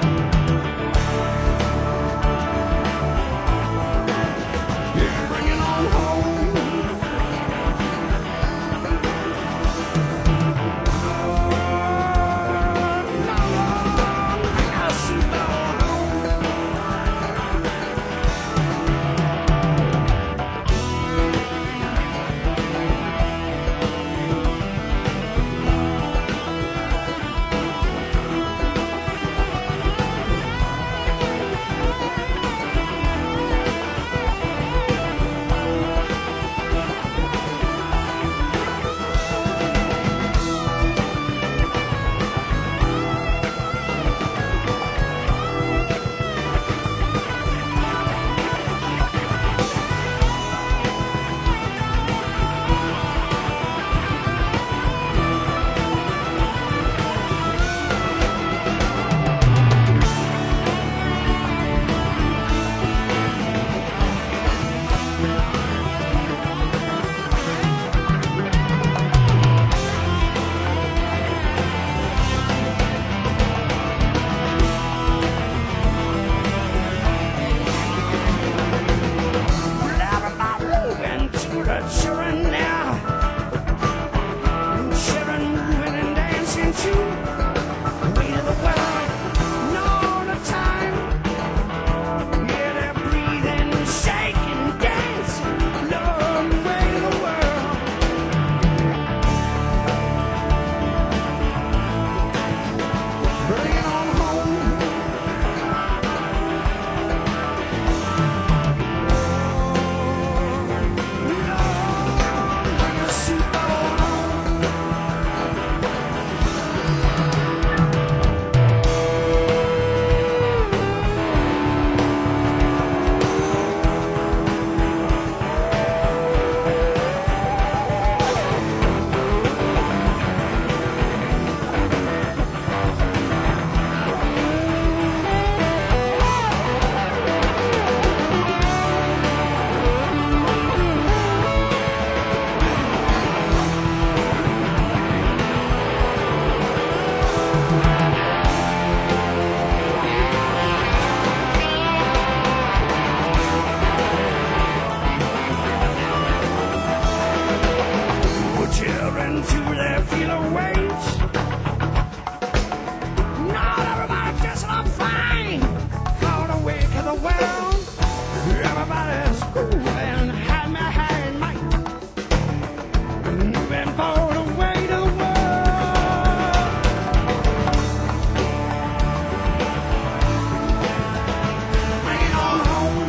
Yeah, bring it on home. Children to their feel of wage. Not everybody dressing up fine for the wake of the world. Everybody's cool and had my hand might moving for the weight of the world. Bring it on home.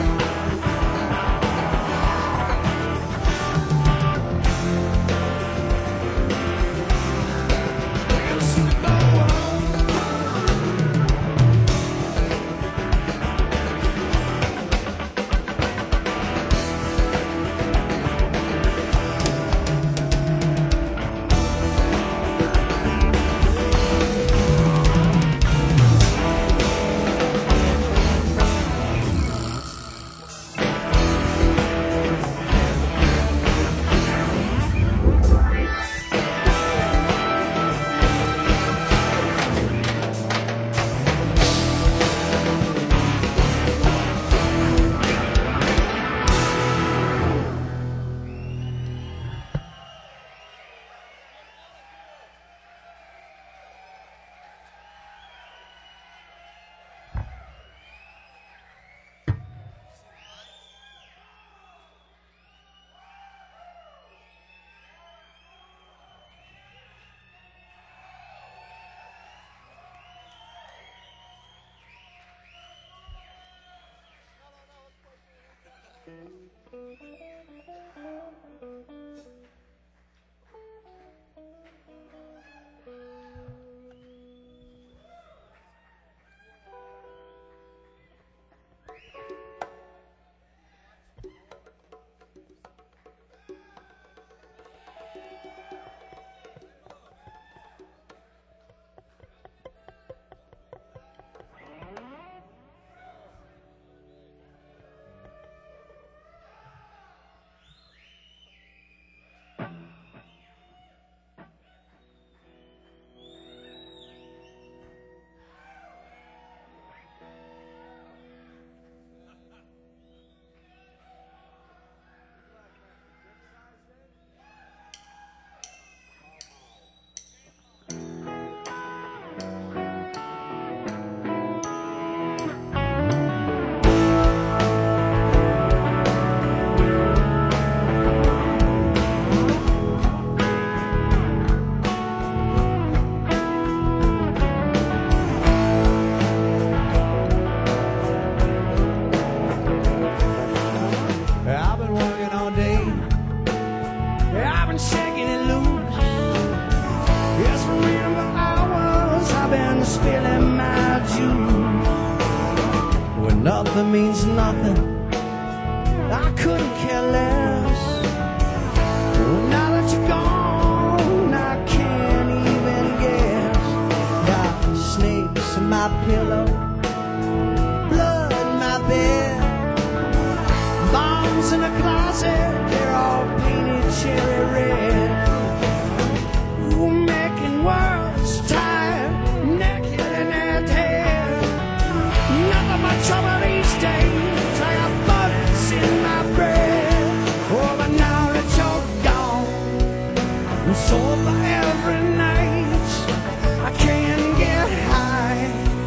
Nothing means nothing. I couldn't care less. Well, now that you're gone, I can't even guess. Got snakes in my pillow, blood in my bed, bombs in the closet, they're all painted cherry red. Ooh, making words tired, naked in their head. Nothing but trouble these days. I got bullets in my bread. Oh, but now that you're gone, I'm sober every night. I can't get high,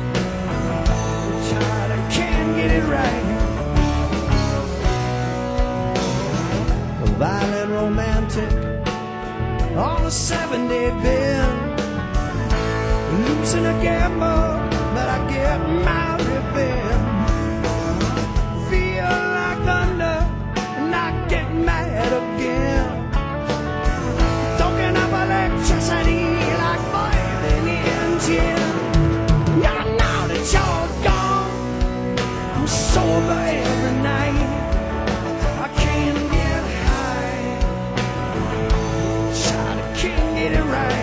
child, I can't get it right. A violent romantic on a 7-day bend, losing a gamble, but I get my revenge. Feel like thunder, and I get mad again. Talking of electricity like boiling engine. Yeah, now that you're gone, I'm sober every night. I can't get high, child, I can't get it right.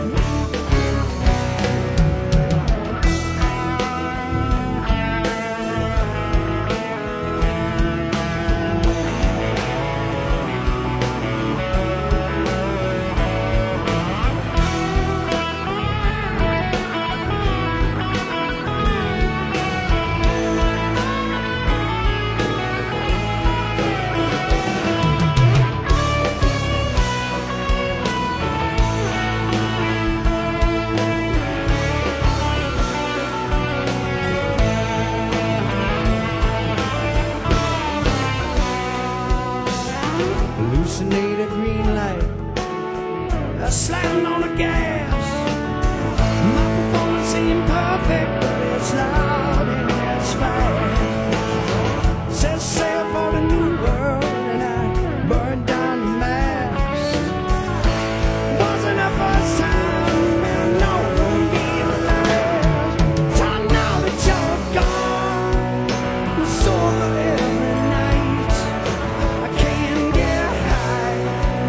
Hallucinated green light, I slammed on the gas. My performance seemed perfect, but it's loud and it's fast. Set sail for the new world, and I burned down the mast. Wasn't the first time, and I know it won't be the last. Time now that you're gone, I'm sober every night. I can't get high,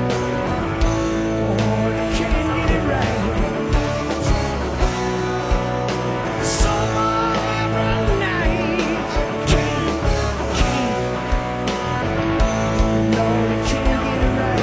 oh, I can't get it right. Sober every night. Can't, no, I can't get it right.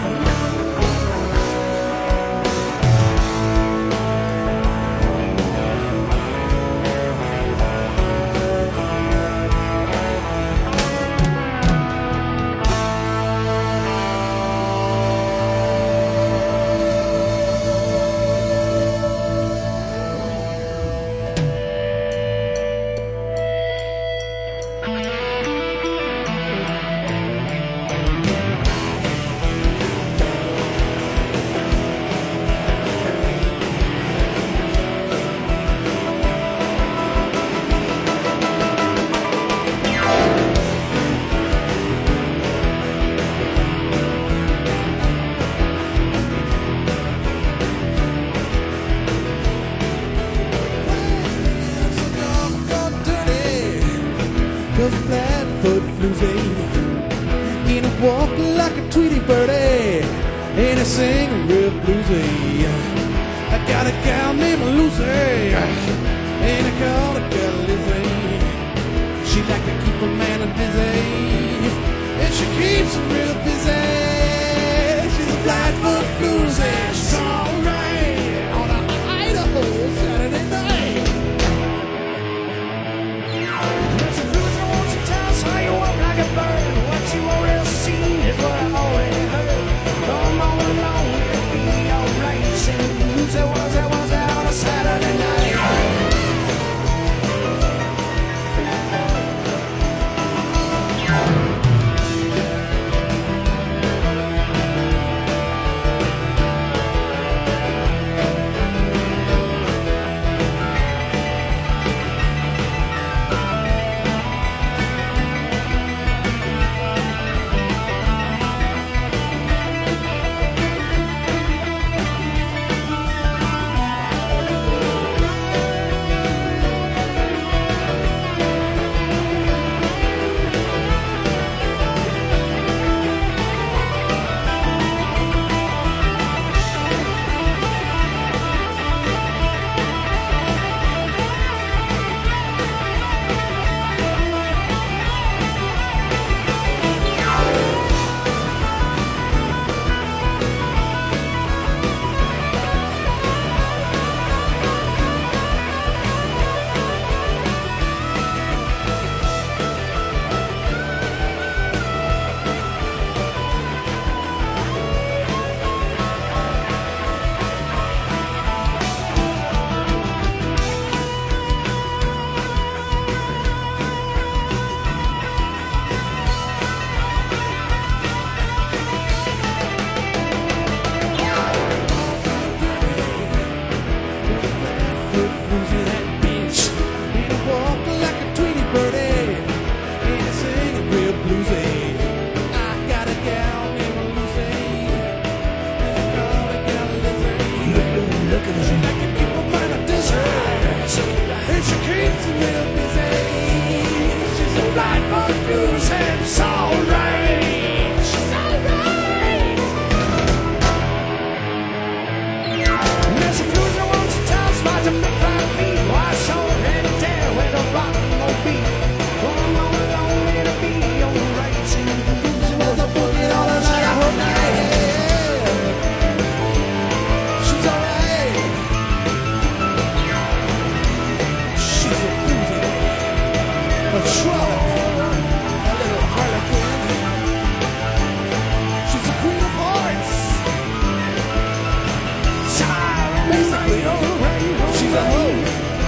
Cause Flatfoot floozy, and I walk like a Tweety birdie, and I sing real bluesy. I got a gal named Lucy, and I call her girl Lizzie. She like to keep a man dizzy, and she keeps him real busy. She's a Flatfoot floozy. She's alright on a Idaho Saturday night. Mr. Cruiser, won't you tell us how you walk like a bird? What you already seen is what I already heard. Come on along, we'll be alright. Sing blues, it was out on a Saturday night. It's alright. It's alright. Miss Fusion wants to tell us about the big fat beat. Why so head there where the rock will be? Going on alone, it'll be alright. Sing the blues with the boogie all the night. I hope night. She's alright. She's a boozy, a trollop, a little harlequin. She's the queen of hearts. Basically, she's a hoe.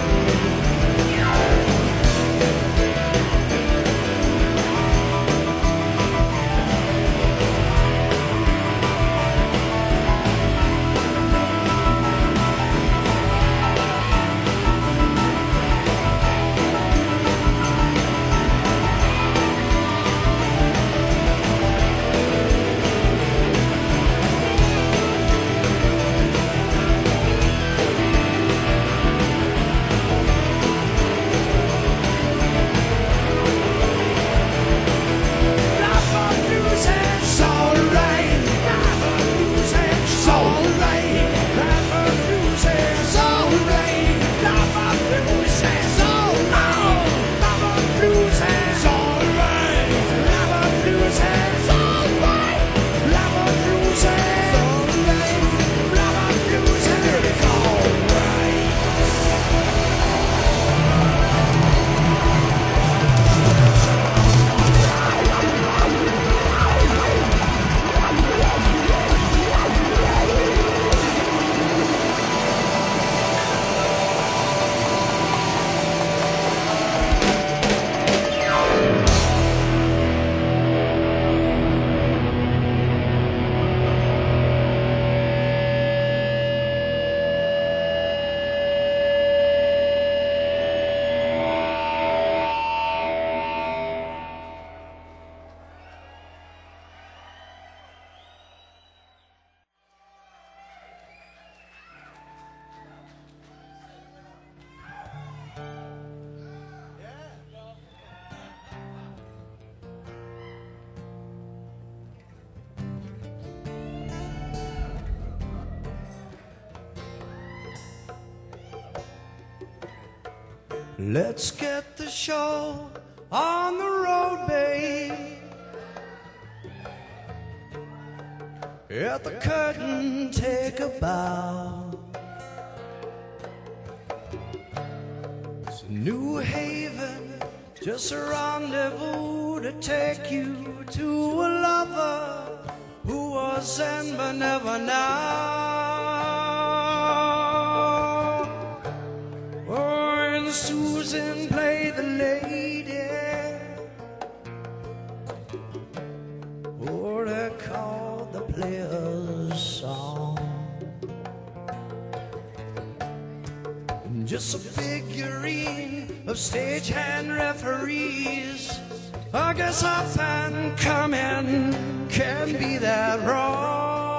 Let's get the show on the road, babe. At the curtain, take a bow. It's New Haven, just a rendezvous to take you to a lover who was then but never now. Susan played the lady, or they called the player's song. Just a figurine of stagehand referees. I guess up and coming can't be that wrong.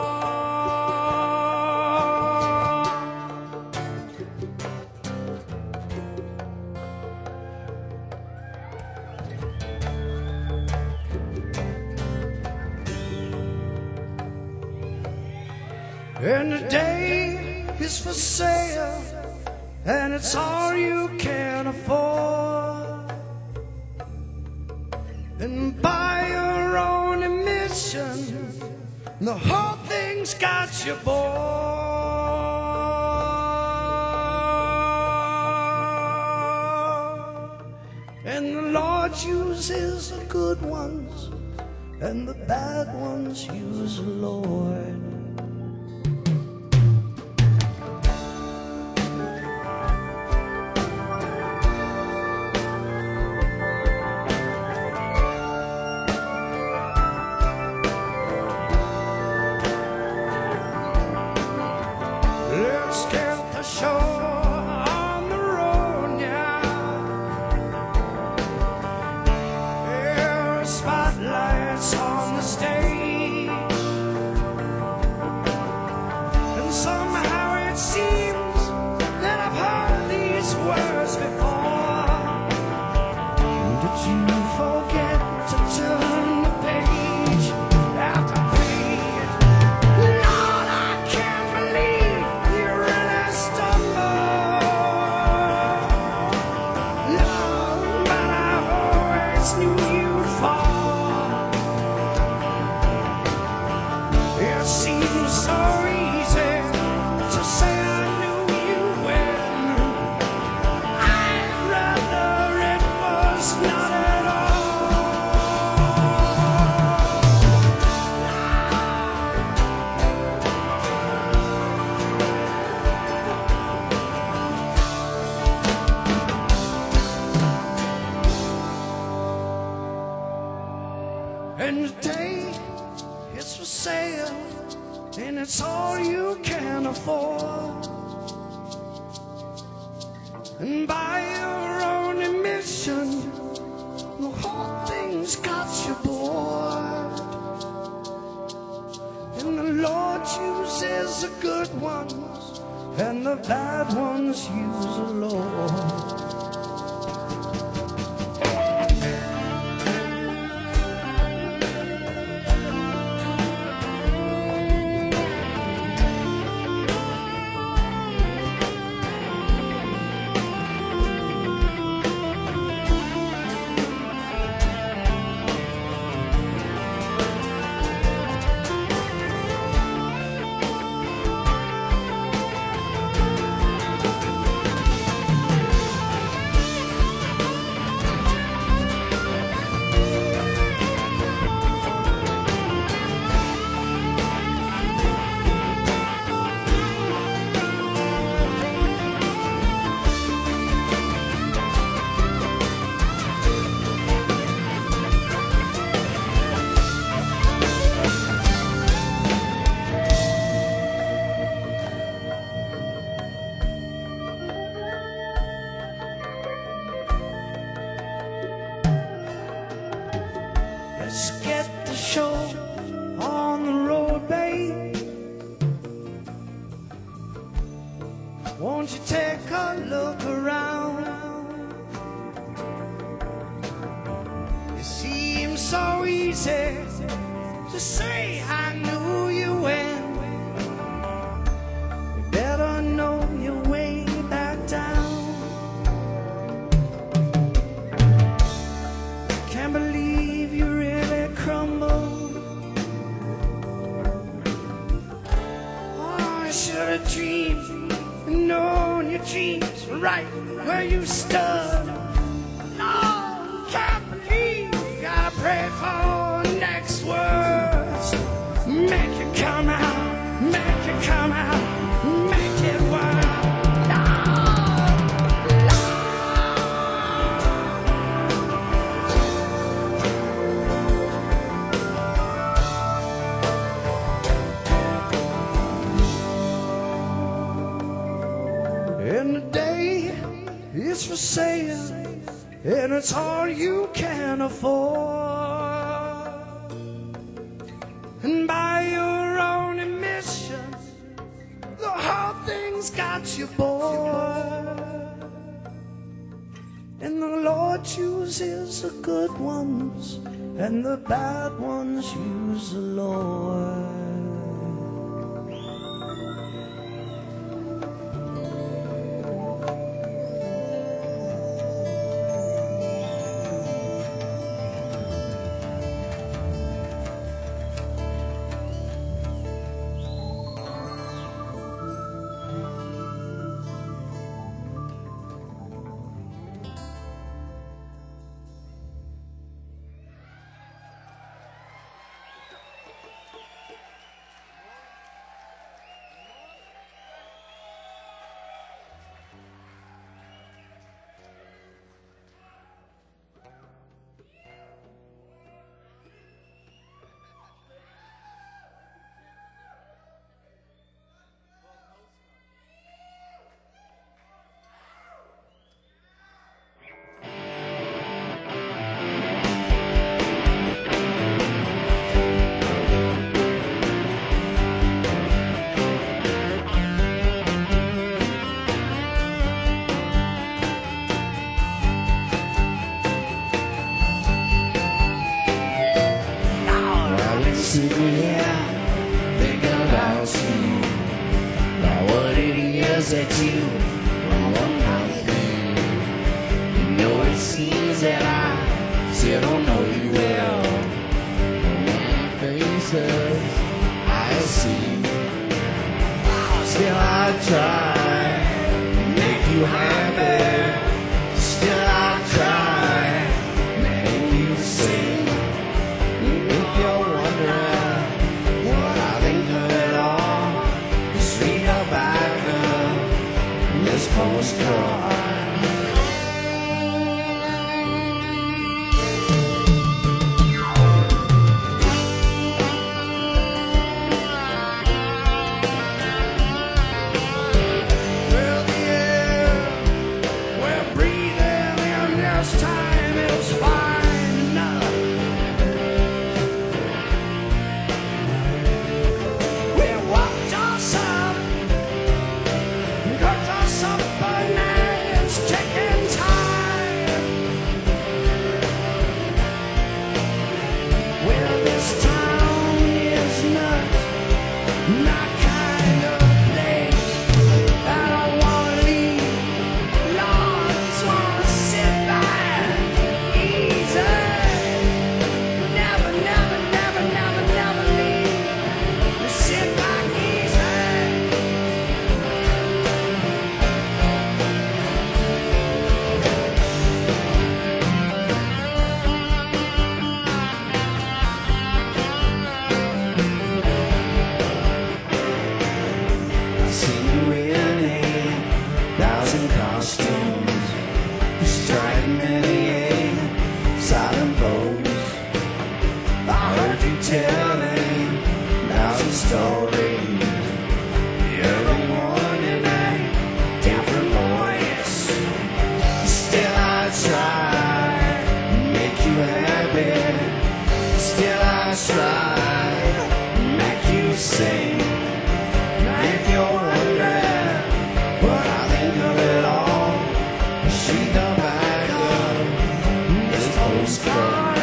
And the day is for sale, and it's all you can afford. And by your own admission, the whole thing's got you bored. And the Lord uses the good ones, and the bad ones use the Lord. Spotlights on the stage. And today it's for sale, and it's all you can afford. And by your own admission, the whole thing's got you bored. And the Lord chooses the good ones, and the bad ones use the Lord. Let's get the show on the road, babe. Won't you take a look around? It seems so easy to say I knew you when you better know your way back down. Can't believe you really crumbled. Oh, I should have dreamed and known your dreams were right where you stood. No, can't believe you gotta pray for next words. Make it come out, make it come out, make it wild. And the day is for sale, and it's all you can afford. And by your own admission, the whole thing's got you bored. And the Lord chooses the good ones, and the bad ones use the Lord. Sitting here thinking about you, about what it is that you want out of me. You know it seems that I still don't know you well. Many faces I see, still I try to make you happy. Still I try to make you sing. If you're wondering what I think of it all, just read the back of this postcard. my kind of place. I don't wanna leave, Lord, just wanna sit back, easy. Never, never, never, never, never leave. Just sit back, easy. I've seen you in 1,000 costumes, strike many a silent pose. I heard you telling 1,000 stories, every one in a different voice. Still I try to make you happy. Still I try to make you sing. If you're wondering what I think of it all, she the back of this postcard.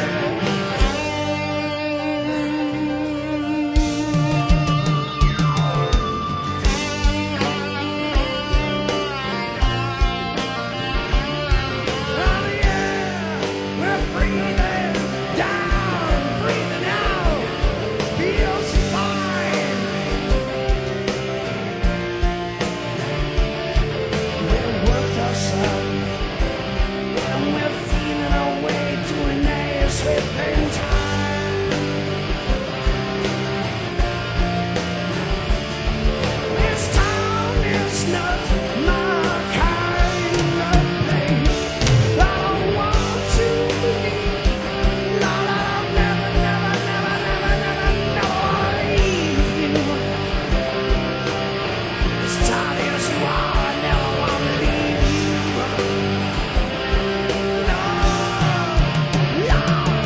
Oh yeah, we're breathing down, breathing out, feels fine. We've worked us up, and we're feeling our way to an ace within time. This town is not my kind of place. I don't want to leave. No, I'll never, never, never, never, never, never wanna leave you. As tired as you are, I never wanna leave you. No, no.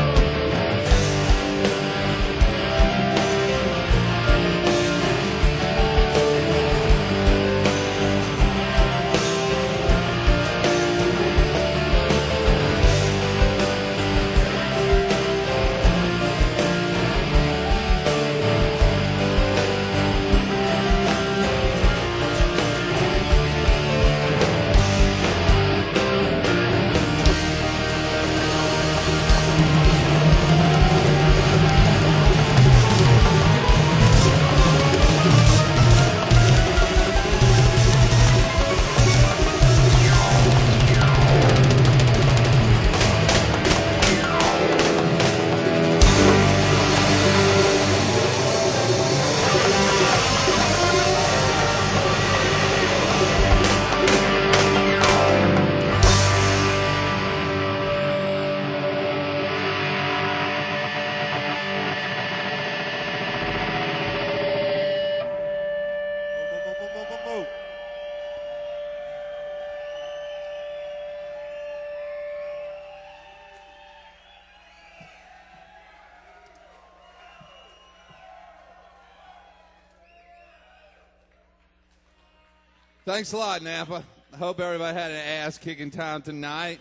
Thanks a lot, Napa. I hope everybody had an ass-kicking time tonight.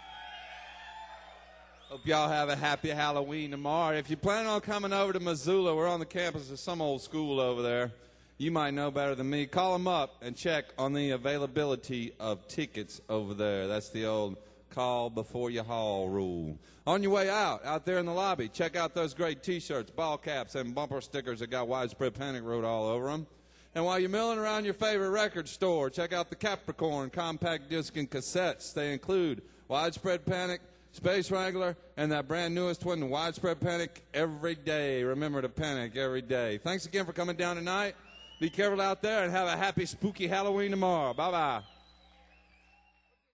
Hope y'all have a happy Halloween tomorrow. If you plan on coming over to Missoula, we're on the campus of some old school over there. You might know better than me. Call them up and check on the availability of tickets over there. That's the old call before you haul rule. On your way out there in the lobby, check out those great T-shirts, ball caps, and bumper stickers that got Widespread Panic wrote all over them. And while you're milling around your favorite record store, check out the Capricorn compact disc and cassettes. They include Widespread Panic, Space Wrangler, and that brand newest one, Widespread Panic Every Day. Remember to panic every day. Thanks again for coming down tonight. Be careful out there and have a happy, spooky Halloween tomorrow. Bye-bye.